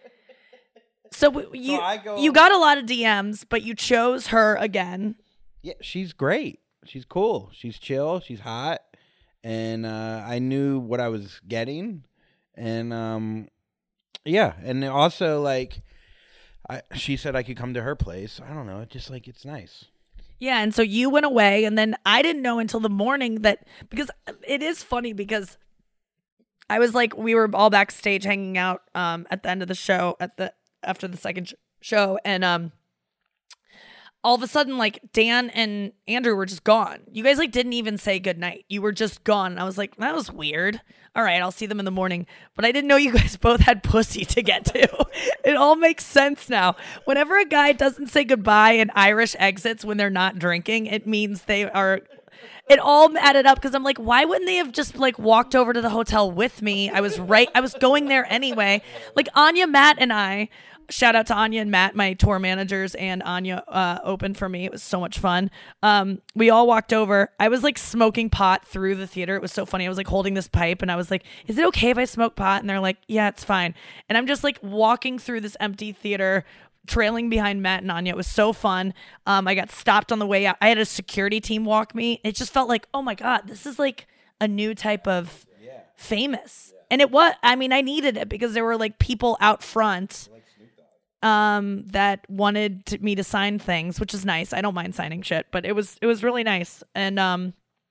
Speaker 3: you got a lot of DMs, but you chose her again.
Speaker 4: Yeah, she's great. She's cool. She's chill. She's hot. And I knew what I was getting. And, yeah. And also, like, she said I could come to her place. I don't know. It's just, like, it's nice.
Speaker 3: Yeah, and so you went away, and then I didn't know until the morning because it is funny because I was like, we were all backstage hanging out at the end of the show, after the second show, and all of a sudden, like, Dan and Andrew were just gone. You guys, like, didn't even say goodnight. You were just gone. And I was like, that was weird. All right, I'll see them in the morning. But I didn't know you guys both had pussy to get to. It all makes sense now. Whenever a guy doesn't say goodbye and Irish exits when they're not drinking, it means they are... It all added up because I'm like, why wouldn't they have just, like, walked over to the hotel with me? I was going there anyway. Like, Anya, Matt, and I... Shout out to Anya and Matt, my tour managers, and Anya opened for me. It was so much fun. We all walked over. I was like smoking pot through the theater. It was so funny. I was like holding this pipe and I was like, is it okay if I smoke pot? And they're like, yeah, it's fine. And I'm just like walking through this empty theater, trailing behind Matt and Anya. It was so fun. I got stopped on the way out. I had a security team walk me. It just felt like, oh my God, this is like a new type of famous. And it was, I mean, I needed it because there were like people out front that wanted me to sign things, which is nice. I don't mind signing shit, but it was really nice. And then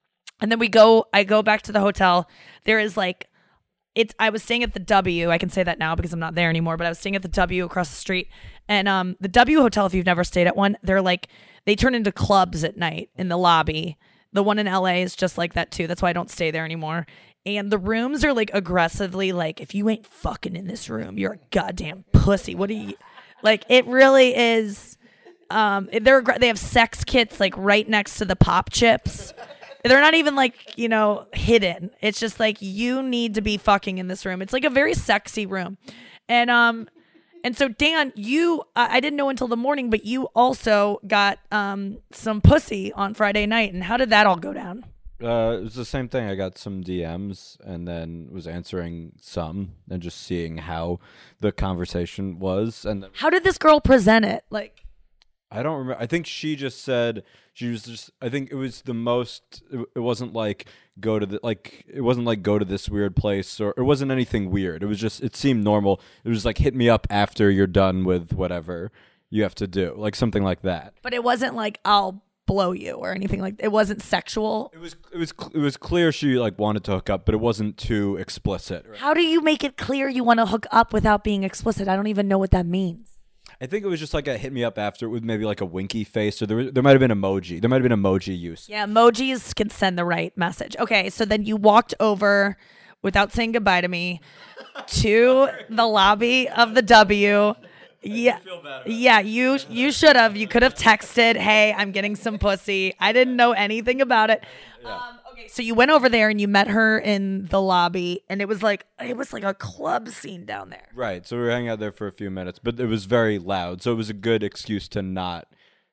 Speaker 3: I go back to the hotel. There is like, I was staying at the W. I can say that now because I'm not there anymore, but I was staying at the W across the street. And the W hotel, if you've never stayed at one, they turn into clubs at night in the lobby. The one in LA is just like that too. That's why I don't stay there anymore. And the rooms are like aggressively like, if you ain't fucking in this room, you're a goddamn pussy. What are you... Like, it really is, they have sex kits, like, right next to the pop chips. They're not even, like, you know, hidden. It's just, like, you need to be fucking in this room. It's, like, a very sexy room. And so, Dan, I didn't know until the morning, but you also got some pussy on Friday night. And how did that all go down?
Speaker 5: It was the same thing. I got some DMs and then was answering some and just seeing how the conversation was. And then,
Speaker 3: how did this girl present it? Like,
Speaker 5: I don't remember. I think she just said I think it was the most. It wasn't like go to this weird place, or it wasn't anything weird. It was just, it seemed normal. It was like, hit me up after you're done with whatever you have to do, like something like that.
Speaker 3: But it wasn't like, I'll blow you or anything like that. It wasn't sexual.
Speaker 5: It was clear she like wanted to hook up, but it wasn't too explicit.
Speaker 3: How do you make it clear you want to hook up without being explicit? I don't even know what that means.
Speaker 5: I think it was just like a hit me up after with maybe like a winky face, or there might have been emoji. There might have been emoji use.
Speaker 3: Yeah, emojis can send the right message. Okay, so then you walked over without saying goodbye to me to the lobby of the W. Yeah, you should have. You could have texted, hey, I'm getting some pussy. I didn't know anything about it. Yeah. Okay, so you went over there and you met her in the lobby, and it was like a club scene down there.
Speaker 5: Right, so we were hanging out there for a few minutes, but it was very loud, so it was a good excuse to not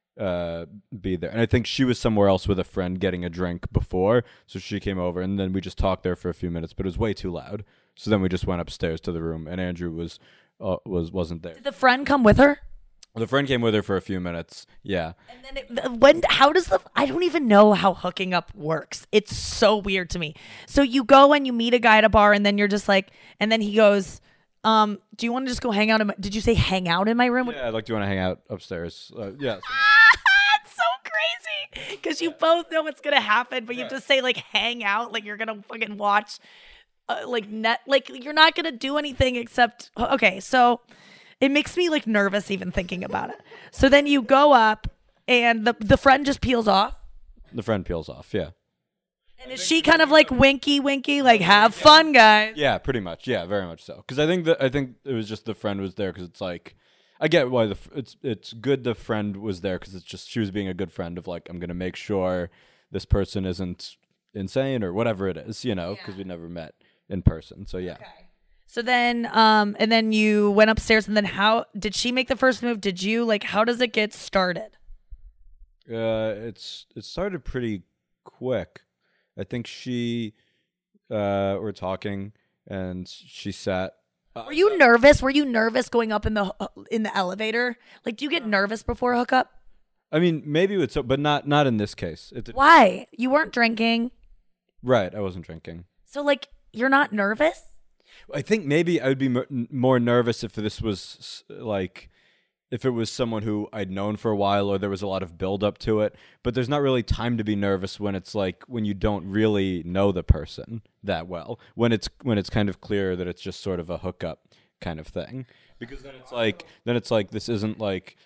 Speaker 5: be there. And I think she was somewhere else with a friend getting a drink before, so she came over, and then we just talked there for a few minutes, but it was way too loud. So then we just went upstairs to the room, and Andrew wasn't there.
Speaker 3: Did the friend come with her?
Speaker 5: The friend came with her for a few minutes. Yeah.
Speaker 3: And then I don't even know how hooking up works. It's so weird to me. So you go and you meet a guy at a bar, and then you're just like, and then he goes, do you want to just go hang out did you say hang out in my room?
Speaker 5: Yeah, like, do you want to hang out upstairs? Yeah.
Speaker 3: It's so crazy because you both know what's going to happen, but you just say like hang out, like you're going to fucking watch like you're not going to do anything except, okay, so it makes me like nervous even thinking about it. So then you go up and the friend just peels off.
Speaker 5: The friend peels off, yeah.
Speaker 3: And is she kind of like winky, like have fun, guys?
Speaker 5: Yeah, pretty much. Yeah, very much so. Because I think it was just the friend was there because it's like, I get why it's good the friend was there because it's just she was being a good friend of like, I'm gonna make sure this person isn't insane or whatever it is, because we never met in person. So yeah.
Speaker 3: Okay. So then, and then you went upstairs, and then how did she make the first move? Did you how does it get started?
Speaker 5: It started pretty quick. I think she were talking, and she sat.
Speaker 3: Were you nervous? Were you nervous going up in the elevator? Like, do you get nervous before a hookup?
Speaker 5: I mean, maybe it's, but not in this case.
Speaker 3: Why? You weren't drinking.
Speaker 5: Right, I wasn't drinking.
Speaker 3: So, you're not nervous?
Speaker 5: I think maybe I would be more nervous if this was if it was someone who I'd known for a while or there was a lot of build up to it. But there's not really time to be nervous when it's when you don't really know the person that well. When it's kind of clear that it's just sort of a hookup kind of thing. Because then it's like this isn't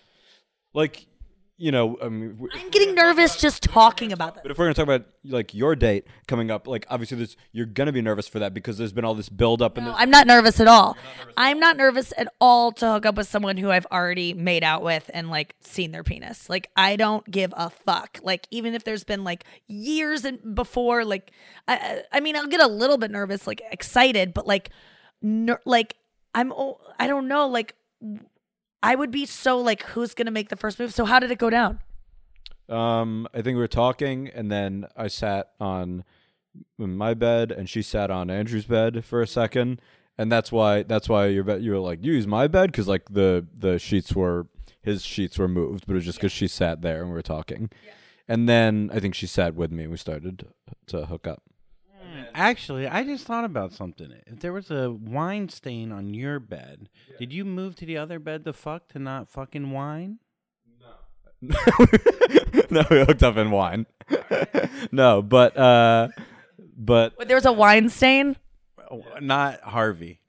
Speaker 5: I'm
Speaker 3: getting nervous just talking about this.
Speaker 5: But if we're going to talk about your date coming up, obviously you're going to be nervous for that because there's been all this build up.
Speaker 3: No, I'm not nervous at all. I'm not nervous at all to hook up with someone who I've already made out with and seen their penis. I don't give a fuck. Even if there's been years before, I mean, I'll get a little bit nervous, excited, but I don't know, I would be so who's going to make the first move? So how did it go down?
Speaker 5: I think we were talking, and then I sat on my bed, and she sat on Andrew's bed for a second, and that's why you were like, you use my bed? Because the sheets his sheets were moved, but it was just because she sat there and we were talking. Yeah. And then I think she sat with me, and we started to hook up.
Speaker 4: Actually, I just thought about something. If there was a wine stain on your bed, did you move to the other bed to not fucking whine?
Speaker 5: No. No, we hooked up in wine. No, but
Speaker 3: Wait, there was a wine stain?
Speaker 4: Not Harvey.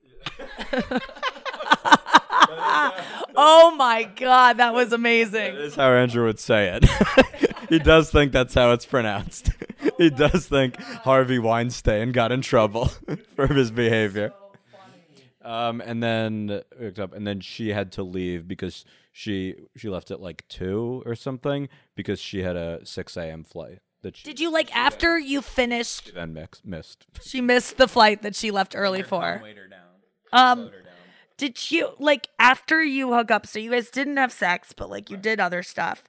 Speaker 3: Oh my God, that was amazing.
Speaker 5: That is how Andrew would say it. He does think that's how it's pronounced. He does think Harvey Weinstein got in trouble for his behavior. And then hooked up, and then she had to leave because she left at 2 or something because she had a 6 a.m. flight.
Speaker 3: Did you after you finished?
Speaker 5: She then missed.
Speaker 3: She missed the flight that she left early for.
Speaker 4: Wait her down.
Speaker 3: Did you after you hook up? So you guys didn't have sex, but you did other stuff.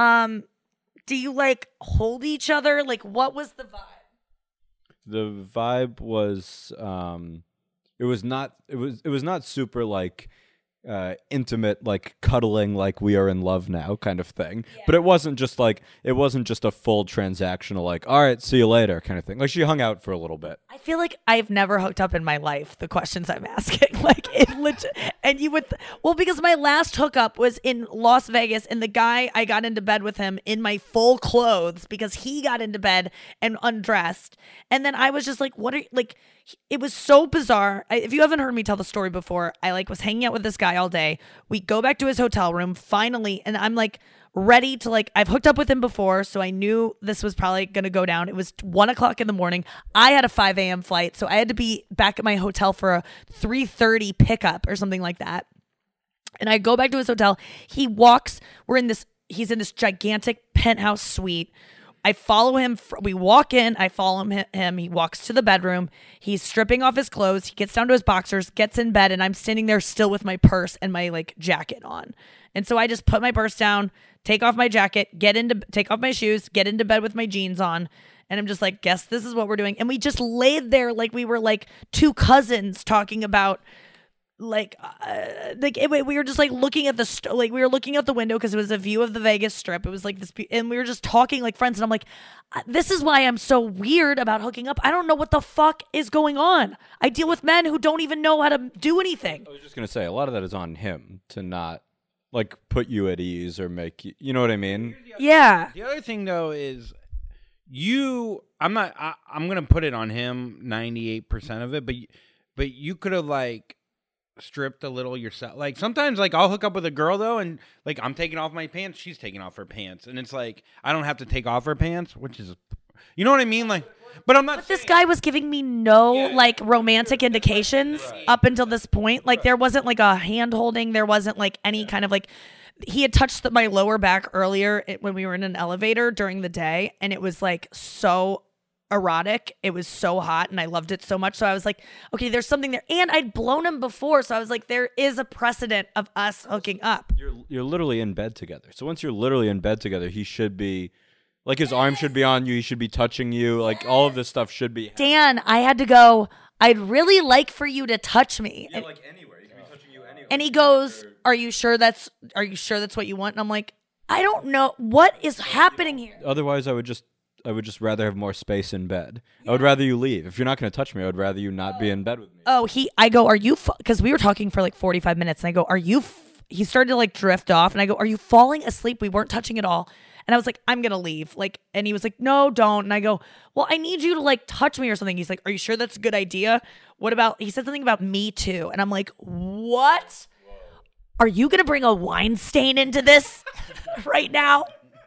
Speaker 3: Do you hold each other? What was the vibe?
Speaker 5: The vibe was it was not super intimate, cuddling, we are in love now kind of thing. Yeah. But it wasn't just a full transactional all right, see you later kind of thing. She hung out for a little bit.
Speaker 3: I feel like I've never hooked up in my life. The questions I'm asking, it legit, and you would because my last hookup was in Las Vegas, and the guy, I got into bed with him in my full clothes because he got into bed and undressed, and then I was just what are it was so bizarre. If you haven't heard me tell the story before, I was hanging out with this guy all day. We go back to his hotel room finally, and I'm ready to I've hooked up with him before, so I knew this was probably gonna go down. It was 1 o'clock in the morning. I had a 5 a.m. flight, so I had to be back at my hotel for a 3:30 pickup or something like that. And I go back to his hotel. He's in this gigantic penthouse suite. I follow him. We walk in. I follow him. He walks to the bedroom. He's stripping off his clothes. He gets down to his boxers, gets in bed, and I'm standing there still with my purse and my jacket on. And so I just put my purse down, take off my jacket, take off my shoes, get into bed with my jeans on. And I'm just guess this is what we're doing. And we just laid there we were two cousins talking about we were just like looking at we were looking out the window because it was a view of the Vegas Strip. It was like this, and we were just talking like friends. And I'm like, this is why I'm so weird about hooking up. I don't know what the fuck is going on. I deal with men who don't even know how to do anything.
Speaker 5: I was just gonna say a lot of that is on him to not like put you at ease or make you know what I mean?
Speaker 3: Yeah.
Speaker 4: The other thing though is I'm gonna put it on him 98% of it, but you could have like stripped a little yourself. Like sometimes like I'll hook up with a girl though and like I'm taking off my pants, she's taking off her pants, and it's like I don't have to take off her pants, which is, you know what I mean? Like, but I'm not.
Speaker 3: But this guy was giving me no like romantic indications up until this point. Like there wasn't like a hand holding, there wasn't like any kind of like. He had touched my lower back earlier when we were in an elevator during the day, and it was like so erotic. It was so hot, and I loved it so much. So I was like, okay, there's something there. And I'd blown him before, so I was like, there is a precedent of us hooking up.
Speaker 5: You're literally in bed together. So once you're literally in bed together, he should be like his arm should be on you. He should be touching you. Like all of this stuff should be.
Speaker 3: Dan, I had to go. I'd really like for you to touch me.
Speaker 5: Yeah, like anywhere. He can be touching you anywhere.
Speaker 3: And he goes, "Are you sure that's what you want?" And I'm like, I don't know what is happening here.
Speaker 5: Otherwise, I would just rather have more space in bed. I would rather you leave. If you're not going to touch me, I would rather you not be in bed with me.
Speaker 3: Oh, I go, are you, because we were talking for like 45 minutes, and I go, he started to like drift off, and I go, are you falling asleep? We weren't touching at all. And I was like, I'm going to leave. Like, and he was like, no, don't. And I go, well, I need you to like touch me or something. He's like, are you sure that's a good idea? What about, he said something about me too. And I'm like, what? Are you going to bring a wine stain into this right now?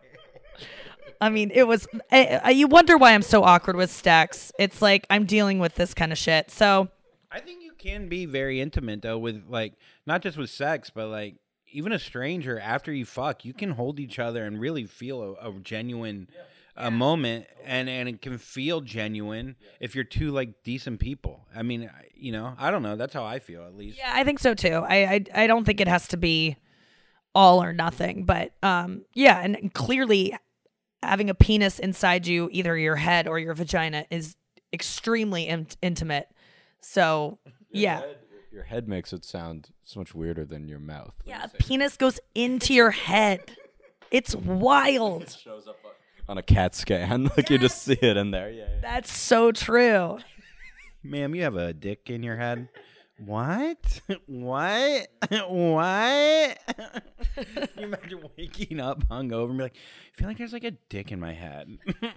Speaker 3: I mean, it was, you wonder why I'm so awkward with Stax. It's like, I'm dealing with this kind of shit. So
Speaker 4: I think you can be very intimate though with like, not just with sex, but like even a stranger after you fuck, you can hold each other and really feel a genuine moment, and it can feel genuine if you're two like decent people. I mean, you know, I don't know. That's how I feel at least.
Speaker 3: yeah, I think so too. I don't think it has to be all or nothing, but yeah, and clearly having a penis inside you, either your head or your vagina, is extremely intimate. So yeah.
Speaker 5: Your head makes it sound so much weirder than your mouth.
Speaker 3: Yeah, a penis goes into your head. It's wild.
Speaker 5: It shows up on a CAT scan. Like you just see it in there. Yeah.
Speaker 3: That's so true.
Speaker 4: Ma'am, you have a dick in your head. What? What? What? Can you imagine waking up hungover and be like, I feel like there's like a dick in my head.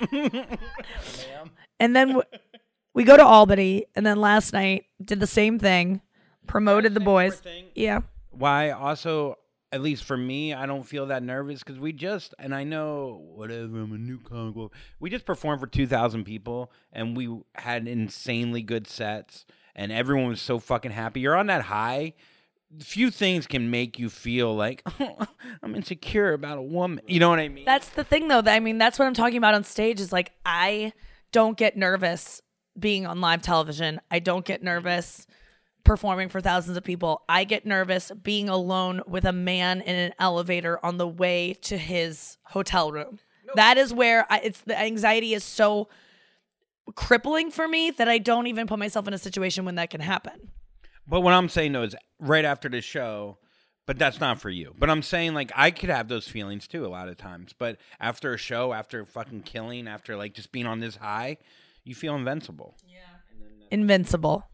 Speaker 3: And then we go to Albany, and then last night did the same thing. Promoted the boys. Yeah.
Speaker 4: Why also, at least for me, I don't feel that nervous because and I know, whatever, I'm a new comic. We just performed for 2,000 people, and we had insanely good sets, and everyone was so fucking happy. You're on that high. Few things can make you feel like, oh, I'm insecure about a woman. You know what I mean?
Speaker 3: That's the thing, though. I mean, that's what I'm talking about on stage is like, I don't get nervous being on live television. I don't get nervous performing for thousands of people. I get nervous being alone with a man in an elevator on the way to his hotel room. That is where the anxiety is so crippling for me that I don't even put myself in a situation when that can happen.
Speaker 4: But what I'm saying though is right after the show, but that's not for you. But I'm saying like I could have those feelings too a lot of times. But after a show, after fucking killing, after like just being on this high, you feel invincible.
Speaker 3: Yeah. Invincible.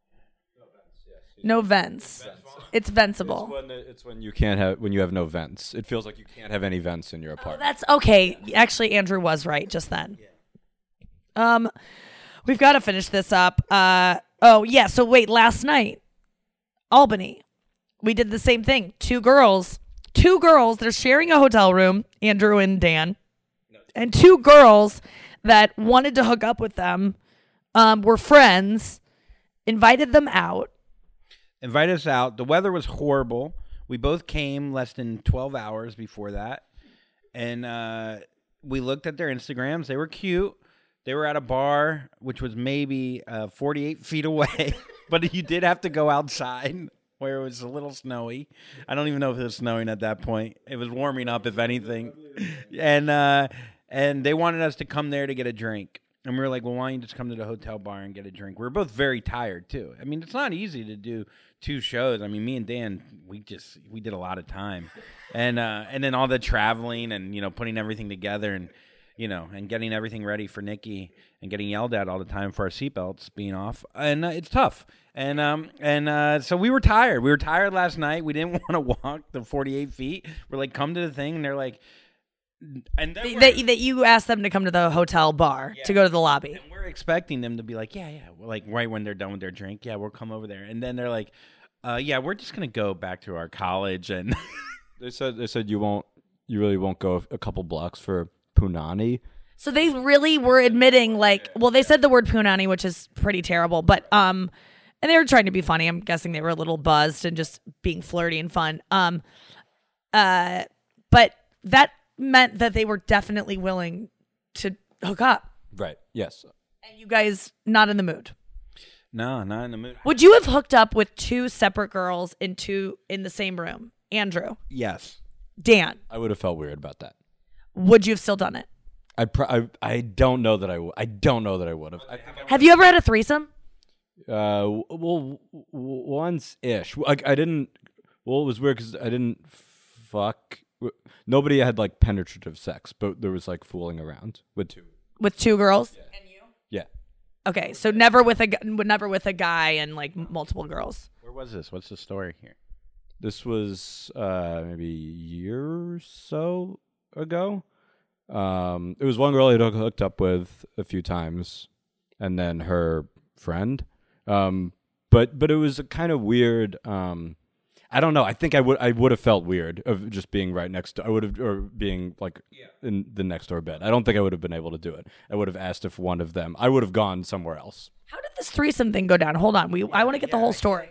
Speaker 3: No vents. It's vencible.
Speaker 5: It's when you can't have when you have no vents. It feels like you can't have any vents in your apartment.
Speaker 3: That's okay. Actually, Andrew was right just then. We've got to finish this up. Oh yeah. So wait, last night, Albany, we did the same thing. Two girls. They're sharing a hotel room. Andrew and Dan, and two girls that wanted to hook up with them, were friends. Invited them out.
Speaker 4: Invite us out. The weather was horrible. We both came less than 12 hours before that. And we looked at their Instagrams. They were cute. They were at a bar, which was maybe 48 feet away. But you did have to go outside where it was a little snowy. I don't even know if it was snowing at that point. It was warming up, if anything. And they wanted us to come there to get a drink. And we were like, well, why don't you just come to the hotel bar and get a drink? We were both very tired, too. I mean, it's not easy to do 2 shows. I mean, me and Dan, we did a lot of time. And then all the traveling and, putting everything together and, and getting everything ready for Nikki and getting yelled at all the time for our seatbelts being off. And it's tough. And so we were tired. We were tired last night. We didn't want to walk the 48 feet. We're like, come to the thing. And they're like, and then
Speaker 3: that you asked them to come to the hotel bar to go to the lobby.
Speaker 4: And we're expecting them to be like, yeah. Like right when they're done with their drink. Yeah, we'll come over there. And then they're like, yeah, we're just going to go back to our college. And
Speaker 5: They said you really won't go a couple blocks for Punani.
Speaker 3: So they really were admitting they said the word Punani, which is pretty terrible, but and they were trying to be funny. I'm guessing they were a little buzzed and just being flirty and fun. But that meant that they were definitely willing to hook up.
Speaker 5: Right. Yes.
Speaker 3: And you guys not in the mood.
Speaker 4: No, not in the mood.
Speaker 3: Would you have hooked up with 2 separate girls in the same room? Andrew.
Speaker 4: Yes.
Speaker 3: Dan.
Speaker 5: I would have felt weird about that.
Speaker 3: Would you have still done it?
Speaker 5: I don't know that I would. I don't know that I would have.
Speaker 3: Have you ever had a threesome?
Speaker 5: Well, once ish. I didn't. Well, it was weird because I didn't fuck. Nobody had penetrative sex, but there was fooling around with 2.
Speaker 3: With 2 girls?
Speaker 5: Yeah.
Speaker 3: And you?
Speaker 5: Yeah.
Speaker 3: Okay, so never with a guy and multiple girls.
Speaker 4: Where was this? What's the story here?
Speaker 5: This was maybe a year or so ago. It was one girl I'd hooked up with a few times, and then her friend. But it was kind of weird. I don't know. I think I would have felt weird of just being right next to. Or being in the next door bed. I don't think I would have been able to do it. I would have asked if one of them. I would have gone somewhere else.
Speaker 3: How did this threesome thing go down? Hold on. I want to get the whole story.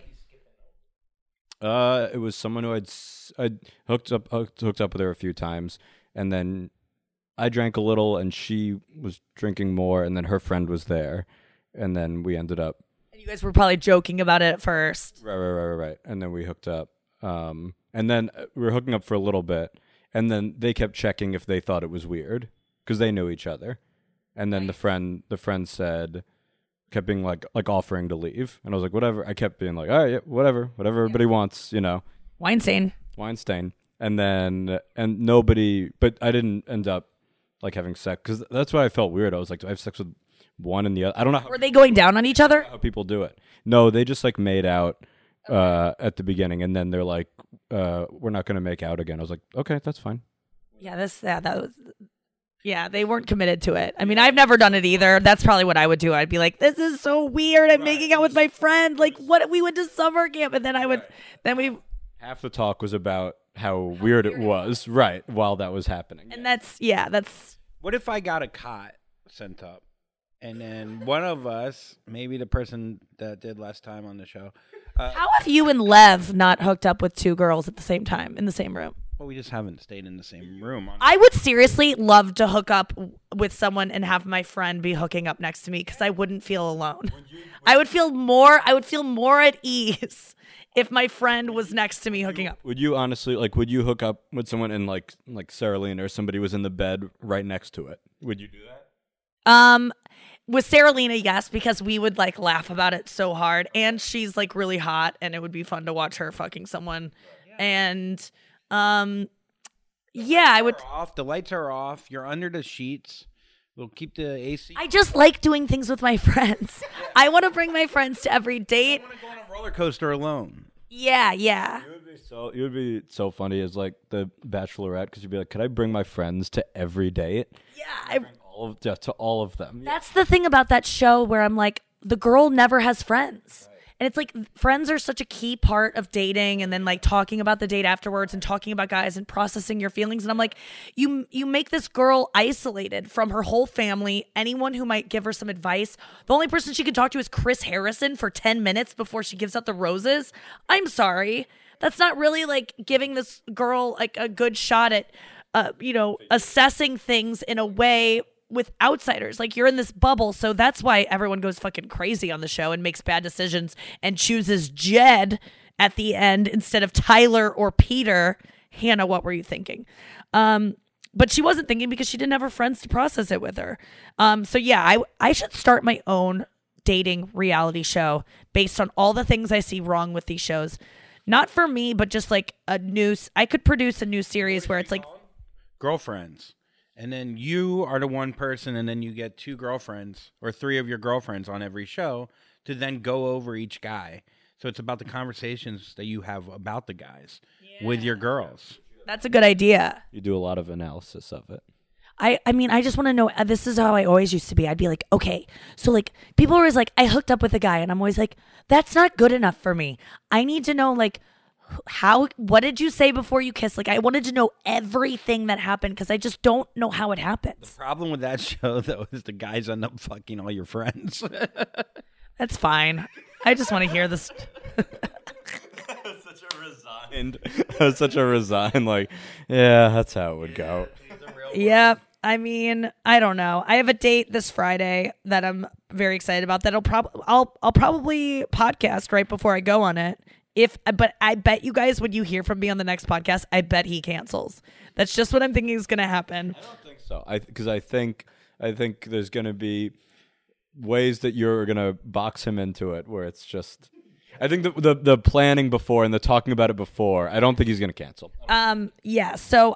Speaker 5: It was someone who I'd hooked up with her a few times, and then I drank a little, and she was drinking more, and then her friend was there, and then we ended up.
Speaker 3: And you guys were probably joking about it at first.
Speaker 5: Right. And then we hooked up, and then we were hooking up for a little bit, and then they kept checking if they thought it was weird because they knew each other, and then the friend said. Kept being offering to leave, and I was like, whatever. I kept being like, all right, yeah, whatever everybody wants,
Speaker 3: Weinstein,
Speaker 5: and then nobody, but I didn't end up having sex because that's why I felt weird. I was like, do I have sex with one and the other? I don't know.
Speaker 3: Were they going down on each other?
Speaker 5: How people do it? No, they just made out at the beginning, and then they're like, we're not going to make out again. I was like, okay, that's fine.
Speaker 3: Yeah, that was. Yeah, they weren't committed to it. I mean, I've never done it either. That's probably what I would do. I'd be like, this is so weird. I'm making out with my friend. What? We went to summer camp, and then
Speaker 5: half the talk was about how weird it was, right, while that was happening.
Speaker 3: And that's.
Speaker 4: What if I got a cot sent up, and then one of us, maybe the person that did less time on the show.
Speaker 3: How have you and Lev not hooked up with 2 girls at the same time in the same room?
Speaker 4: Well, we just haven't stayed in the same room.
Speaker 3: I would seriously love to hook up with someone and have my friend be hooking up next to me because I wouldn't feel alone. I would feel more at ease if my friend was next to me hooking up.
Speaker 5: Would you honestly would you hook up with someone and like Sarah Lena or somebody was in the bed right next to it? Would you do that?
Speaker 3: With Sarah Lena, yes, because we would laugh about it so hard, and she's really hot, and it would be fun to watch her fucking someone, and. Yeah, I would.
Speaker 4: The lights are off. You're under the sheets. We'll keep the AC.
Speaker 3: I just like doing things with my friends. I want to bring my friends to every date.
Speaker 4: I want to go on a roller coaster alone.
Speaker 3: Yeah.
Speaker 5: You would be so funny as the Bachelorette because you'd be like, "Could I bring my friends to every date?"
Speaker 3: Yeah,
Speaker 5: to all of them.
Speaker 3: That's the thing about that show where I'm like, the girl never has friends. Right. And it's friends are such a key part of dating, and then talking about the date afterwards and talking about guys and processing your feelings. And I'm like, you make this girl isolated from her whole family, anyone who might give her some advice. The only person she can talk to is Chris Harrison for 10 minutes before she gives out the roses. I'm sorry. That's not really giving this girl a good shot at, assessing things in a way with outsiders. You're in this bubble, so that's why everyone goes fucking crazy on the show and makes bad decisions and chooses Jed at the end instead of Tyler or Peter. Hannah, what were you thinking? But but she wasn't thinking because she didn't have her friends to process it with her. So yeah, I should start my own dating reality show based on all the things I see wrong with these shows. Not for me, but just like I could produce a new series where it's like
Speaker 4: girlfriends. And then you are the one person, and then you get 2 girlfriends or 3 of your girlfriends on every show to then go over each guy. So it's about the conversations that you have about the guys with your girls.
Speaker 3: That's a good idea.
Speaker 5: You do a lot of analysis of it.
Speaker 3: I mean, I just want to know, this is how I always used to be. I'd be like, okay, so like people are always like, I hooked up with a guy, and I'm always like, that's not good enough for me. I need to know like, what did you say before you kissed? Like, I wanted to know everything that happened because I just don't know how it happens.
Speaker 4: The problem with that show, though, is the guys end up fucking all your friends.
Speaker 3: That's fine. I just want to hear this.
Speaker 5: Such a resigned, like, yeah, that's how it would go.
Speaker 3: Yeah, I mean, I don't know. I have a date this Friday that I'm very excited about. I'll probably podcast right before I go on it. But I bet you guys, when you hear from me on the next podcast, I bet he cancels. That's just what I'm thinking is going to happen.
Speaker 5: I don't think so. Because I think there's going to be ways that you're going to box him into it where it's just. I think the planning before and the talking about it before. I don't think he's going to cancel.
Speaker 3: Yeah. So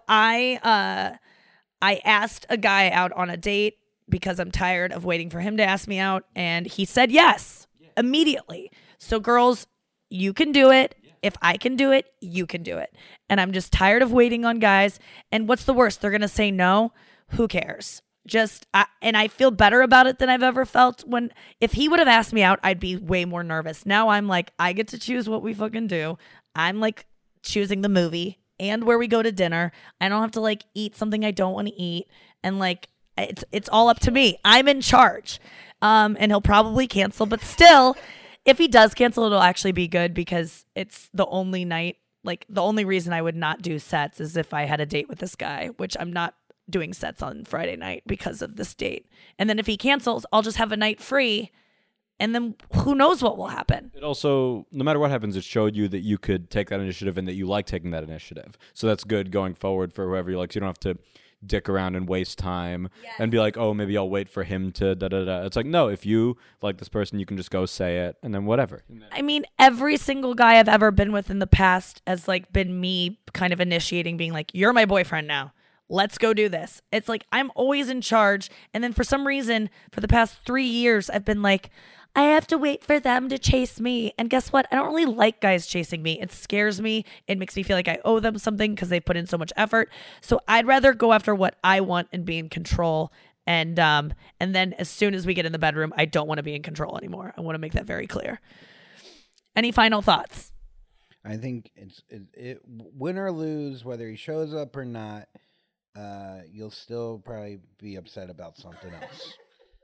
Speaker 3: I asked a guy out on a date because I'm tired of waiting for him to ask me out, and he said yes immediately. So girls, you can do it. If I can do it, you can do it. And I'm just tired of waiting on guys. And what's the worst? They're going to say no. Who cares? And I feel better about it than I've ever felt if he would have asked me out, I'd be way more nervous. Now I'm like, I get to choose what we fucking do. I'm like choosing the movie and where we go to dinner. I don't have to like eat something I don't want to eat. And like, it's all up to me. I'm in charge. And he'll probably cancel, but still, if he does cancel, it'll actually be good because it's the only night, like the only reason I would not do sets is if I had a date with this guy, which I'm not doing sets on Friday night because of this date. And then if he cancels, I'll just have a night free, and then who knows what will happen.
Speaker 5: It also, no matter what happens, it showed you that you could take that initiative and that you like taking that initiative. So that's good going forward for whoever you like. So you don't have to dick around and waste time and be like, oh, maybe I'll wait for him to da-da-da. It's like, no, if you like this person, you can just go say it and then whatever.
Speaker 3: I mean, every single guy I've ever been with in the past has like been me kind of initiating, being like, you're my boyfriend now. Let's go do this. It's like I'm always in charge. And then for some reason, for the past 3 years, I've been like, I have to wait for them to chase me. And guess what? I don't really like guys chasing me. It scares me. It makes me feel like I owe them something because they put in so much effort. So I'd rather go after what I want and be in control. And then as soon as we get in the bedroom, I don't want to be in control anymore. I want to make that very clear. Any final thoughts?
Speaker 4: I think it win or lose, whether he shows up or not, you'll still probably be upset about something else.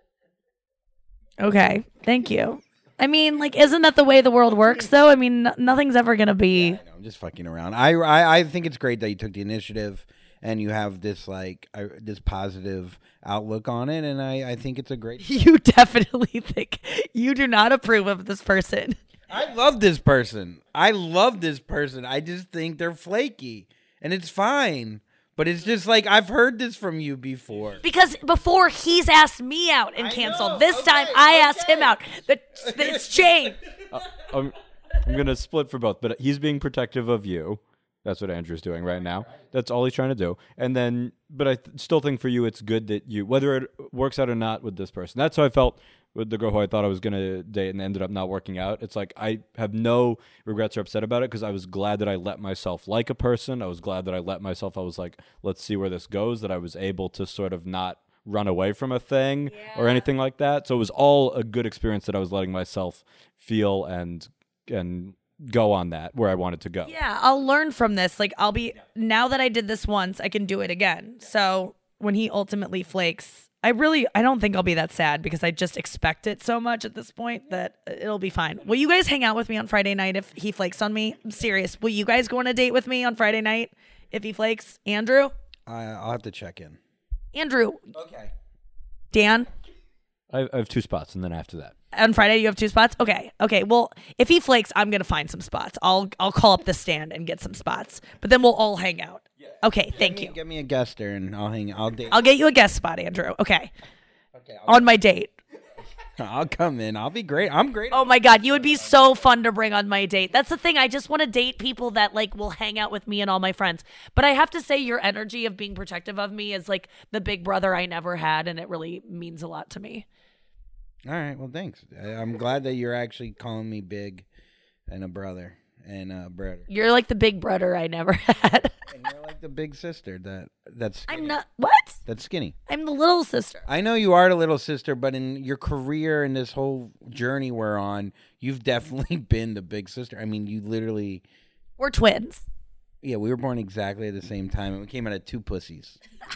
Speaker 3: Okay, thank you. I mean, like, isn't that the way the world works, though? I mean, nothing's ever going to be...
Speaker 4: Yeah, I know, I'm just fucking around. I think it's great that you took the initiative and you have this, like, this positive outlook on it, and I think it's a great...
Speaker 3: You definitely think... You do not approve of this person.
Speaker 4: I love this person. I just think they're flaky, and it's fine. But it's just like, I've heard this from you before.
Speaker 3: Because before he's asked me out and canceled. This time I asked him out. It's changed.
Speaker 5: I'm going to split for both, but he's being protective of you. That's what Andrew's doing right now. That's all he's trying to do. And then, but I still think for you, it's good that you, whether it works out or not with this person. That's how I felt with the girl who I thought I was going to date and ended up not working out. It's like I have no regrets or upset about it because I was glad that I let myself like a person. I was glad that I was like, let's see where this goes, that I was able to sort of not run away from a thing or anything like that. So it was all a good experience that I was letting myself feel and go on that where I wanted to go.
Speaker 3: Yeah, I'll learn from this. Like now that I did this once, I can do it again. So when he ultimately flakes, I don't think I'll be that sad because I just expect it so much at this point that it'll be fine. Will you guys hang out with me on Friday night if he flakes on me? I'm serious. Will you guys go on a date with me on Friday night if he flakes? Andrew?
Speaker 4: I'll have to check in.
Speaker 3: Andrew?
Speaker 4: Okay.
Speaker 3: Dan?
Speaker 5: I have 2 spots, and then after that.
Speaker 3: On Friday you have 2 spots? Okay. Well, if he flakes, I'm going to find some spots. I'll call up the stand and get some spots. But then we'll all hang out. Okay, thank you.
Speaker 4: Get me a guester, and I'll date.
Speaker 3: I'll get you a guest spot, Andrew. Okay.
Speaker 4: Okay,
Speaker 3: On my date.
Speaker 4: I'll come in. I'll be great. I'm great.
Speaker 3: Oh my God, you would be so fun to bring on my date. That's the thing. I just want to date people that like will hang out with me and all my friends. But I have to say, your energy of being protective of me is like the big brother I never had, and it really means a lot to me.
Speaker 4: All right. Well, thanks. I'm glad that you're actually calling me big and a brother and a brother.
Speaker 3: You're like the big brother I never had.
Speaker 4: And you're like the big sister that's skinny.
Speaker 3: I'm not. What?
Speaker 4: That's skinny.
Speaker 3: I'm the little sister.
Speaker 4: I know you are the little sister, but in your career and this whole journey we're on, you've definitely been the big sister. I mean, you literally...
Speaker 3: We're twins.
Speaker 4: Yeah, we were born exactly at the same time, and we came out of two pussies.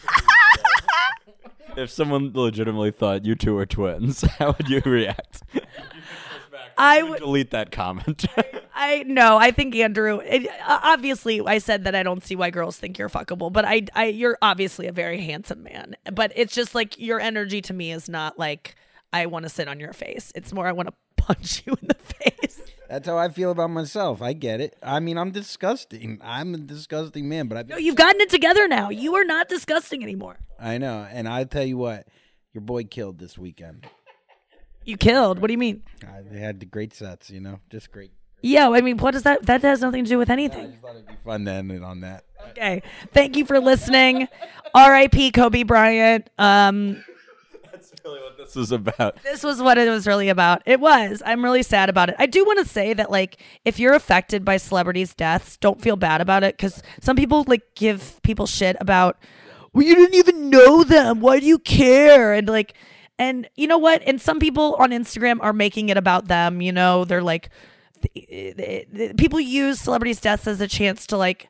Speaker 5: If someone legitimately thought you two were twins, how would you react?
Speaker 3: I would
Speaker 5: delete that comment.
Speaker 3: I think Andrew. Obviously, I said that I don't see why girls think you're fuckable, but you're obviously a very handsome man. But it's just like your energy to me is not like I want to sit on your face. It's more I want to punch you in the face.
Speaker 4: That's how I feel about myself. I get it. I mean, I'm disgusting. I'm a disgusting man, but
Speaker 3: No, you've gotten it together now. You are not disgusting anymore.
Speaker 4: I know, and I tell you what, your boy killed this weekend.
Speaker 3: You killed? What do you mean?
Speaker 4: They had the great sets, just great.
Speaker 3: Yeah, I mean, what does that? That has nothing to do with anything.
Speaker 4: I just thought it'd be fun to end it on that.
Speaker 3: Okay, thank you for listening. R.I.P. Kobe Bryant.
Speaker 5: That's really what this was about.
Speaker 3: This was what it was really about. It was. I'm really sad about it. I do want to say that, like, if you're affected by celebrities' deaths, don't feel bad about it, because some people, like, give people shit about, well, you didn't even know them. Why do you care? And, like, and you know what? And some people on Instagram are making it about them. They're like, people use celebrities' deaths as a chance to, like,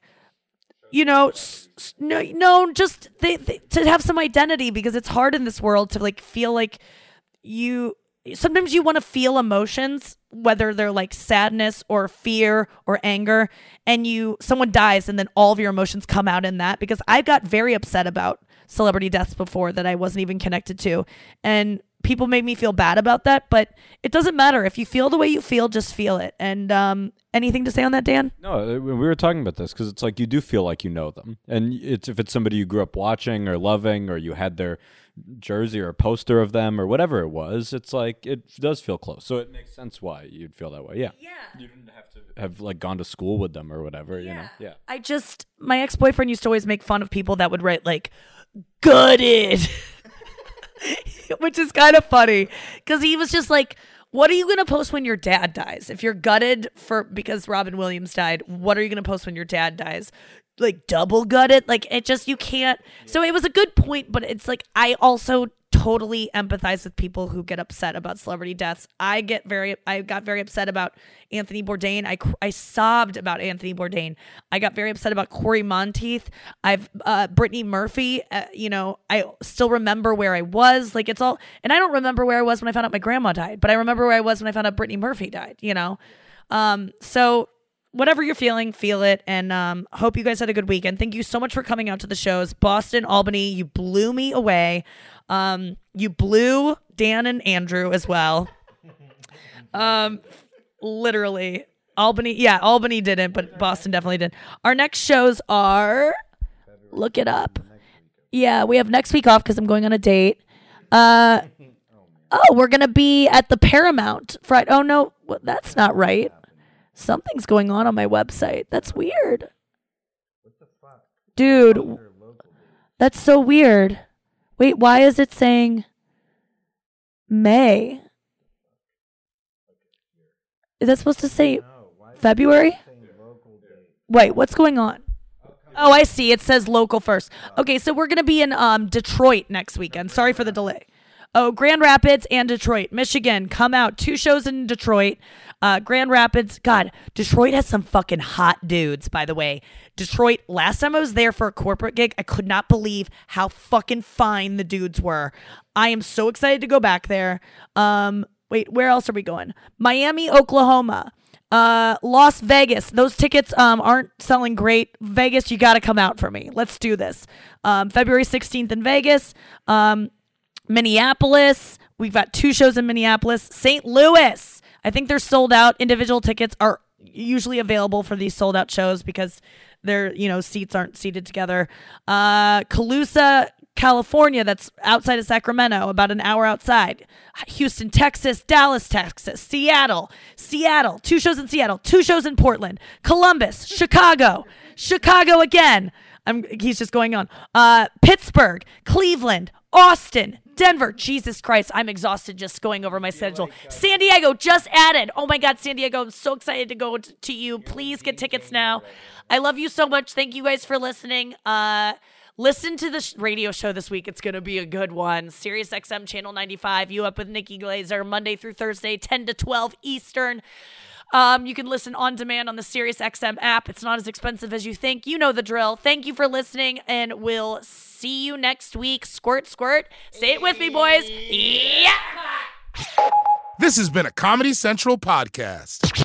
Speaker 3: just to have some identity, because it's hard in this world to like feel like sometimes you want to feel emotions, whether they're like sadness or fear or anger, and someone dies and then all of your emotions come out in that, because I got very upset about celebrity deaths before that I wasn't even connected to, and people made me feel bad about that, but it doesn't matter. If you feel the way you feel, just feel it. And anything to say on that, Dan?
Speaker 5: No, we were talking about this because it's like you do feel like you know them. And if it's somebody you grew up watching or loving, or you had their jersey or a poster of them or whatever it was, it's like it does feel close. So it makes sense why you'd feel that way. Yeah. You didn't have to have like gone to school with them or whatever, Yeah.
Speaker 3: My ex-boyfriend used to always make fun of people that would write like, gutted. Which is kind of funny, because he was just like, what are you going to post when your dad dies? If you're gutted because Robin Williams died, what are you going to post when your dad dies? Like double gutted? Like it just, you can't. So it was a good point, but it's like, I also totally empathize with people who get upset about celebrity deaths. I got very upset about Anthony Bourdain. I sobbed about Anthony Bourdain. I got very upset about Corey Monteith. Brittany Murphy. I still remember where I was. Like it's all, and I don't remember where I was when I found out my grandma died, but I remember where I was when I found out Brittany Murphy died. So whatever you're feeling, feel it, and hope you guys had a good weekend. Thank you so much for coming out to the shows. Boston, Albany, you blew me away. You blew Dan and Andrew as well. Literally. Albany didn't, but Boston definitely did. Our next shows are, look it up. Yeah, we have next week off because I'm going on a date. We're going to be at the Paramount Friday. Oh, no, that's not right. Something's going on my website. That's weird. What the fuck? Dude, that's so weird. Wait, why is it saying May? Is that supposed to say February? Wait, what's going on? Oh, I see. It says local first. Okay, so we're going to be in Detroit next weekend. Sorry for the delay. Oh, Grand Rapids and Detroit. Michigan, come out. 2 shows in Detroit. Grand Rapids. God, Detroit has some fucking hot dudes, by the way. Detroit, last time I was there for a corporate gig, I could not believe how fucking fine the dudes were. I am so excited to go back there. Wait, where else are we going? Miami, Oklahoma. Las Vegas. Those tickets aren't selling great. Vegas, you got to come out for me. Let's do this. February 16th in Vegas. Minneapolis. We've got 2 shows in Minneapolis. St. Louis. I think they're sold out. Individual tickets are usually available for these sold out shows because their seats aren't seated together. Colusa, California, that's outside of Sacramento, about an hour outside. Houston, Texas, Dallas, Texas, Seattle, 2 shows in Seattle, 2 shows in Portland, Columbus, Chicago again. He's just going on. Pittsburgh, Cleveland, Austin, Denver. Jesus Christ, I'm exhausted just going over my schedule. San Diego just added. Oh my God, San Diego, I'm so excited to go to you. Please get tickets now. I love you so much. Thank you guys for listening. Listen to the radio show this week. It's going to be a good one. Sirius XM Channel 95, You Up with Nikki Glazer, Monday through Thursday, 10 to 12 Eastern. You can listen on demand on the Sirius XM app. It's not as expensive as you think. You know the drill. Thank you for listening, and we'll see you next week. Squirt, squirt. Say it with me, boys. Yeah!
Speaker 2: This has been a Comedy Central podcast.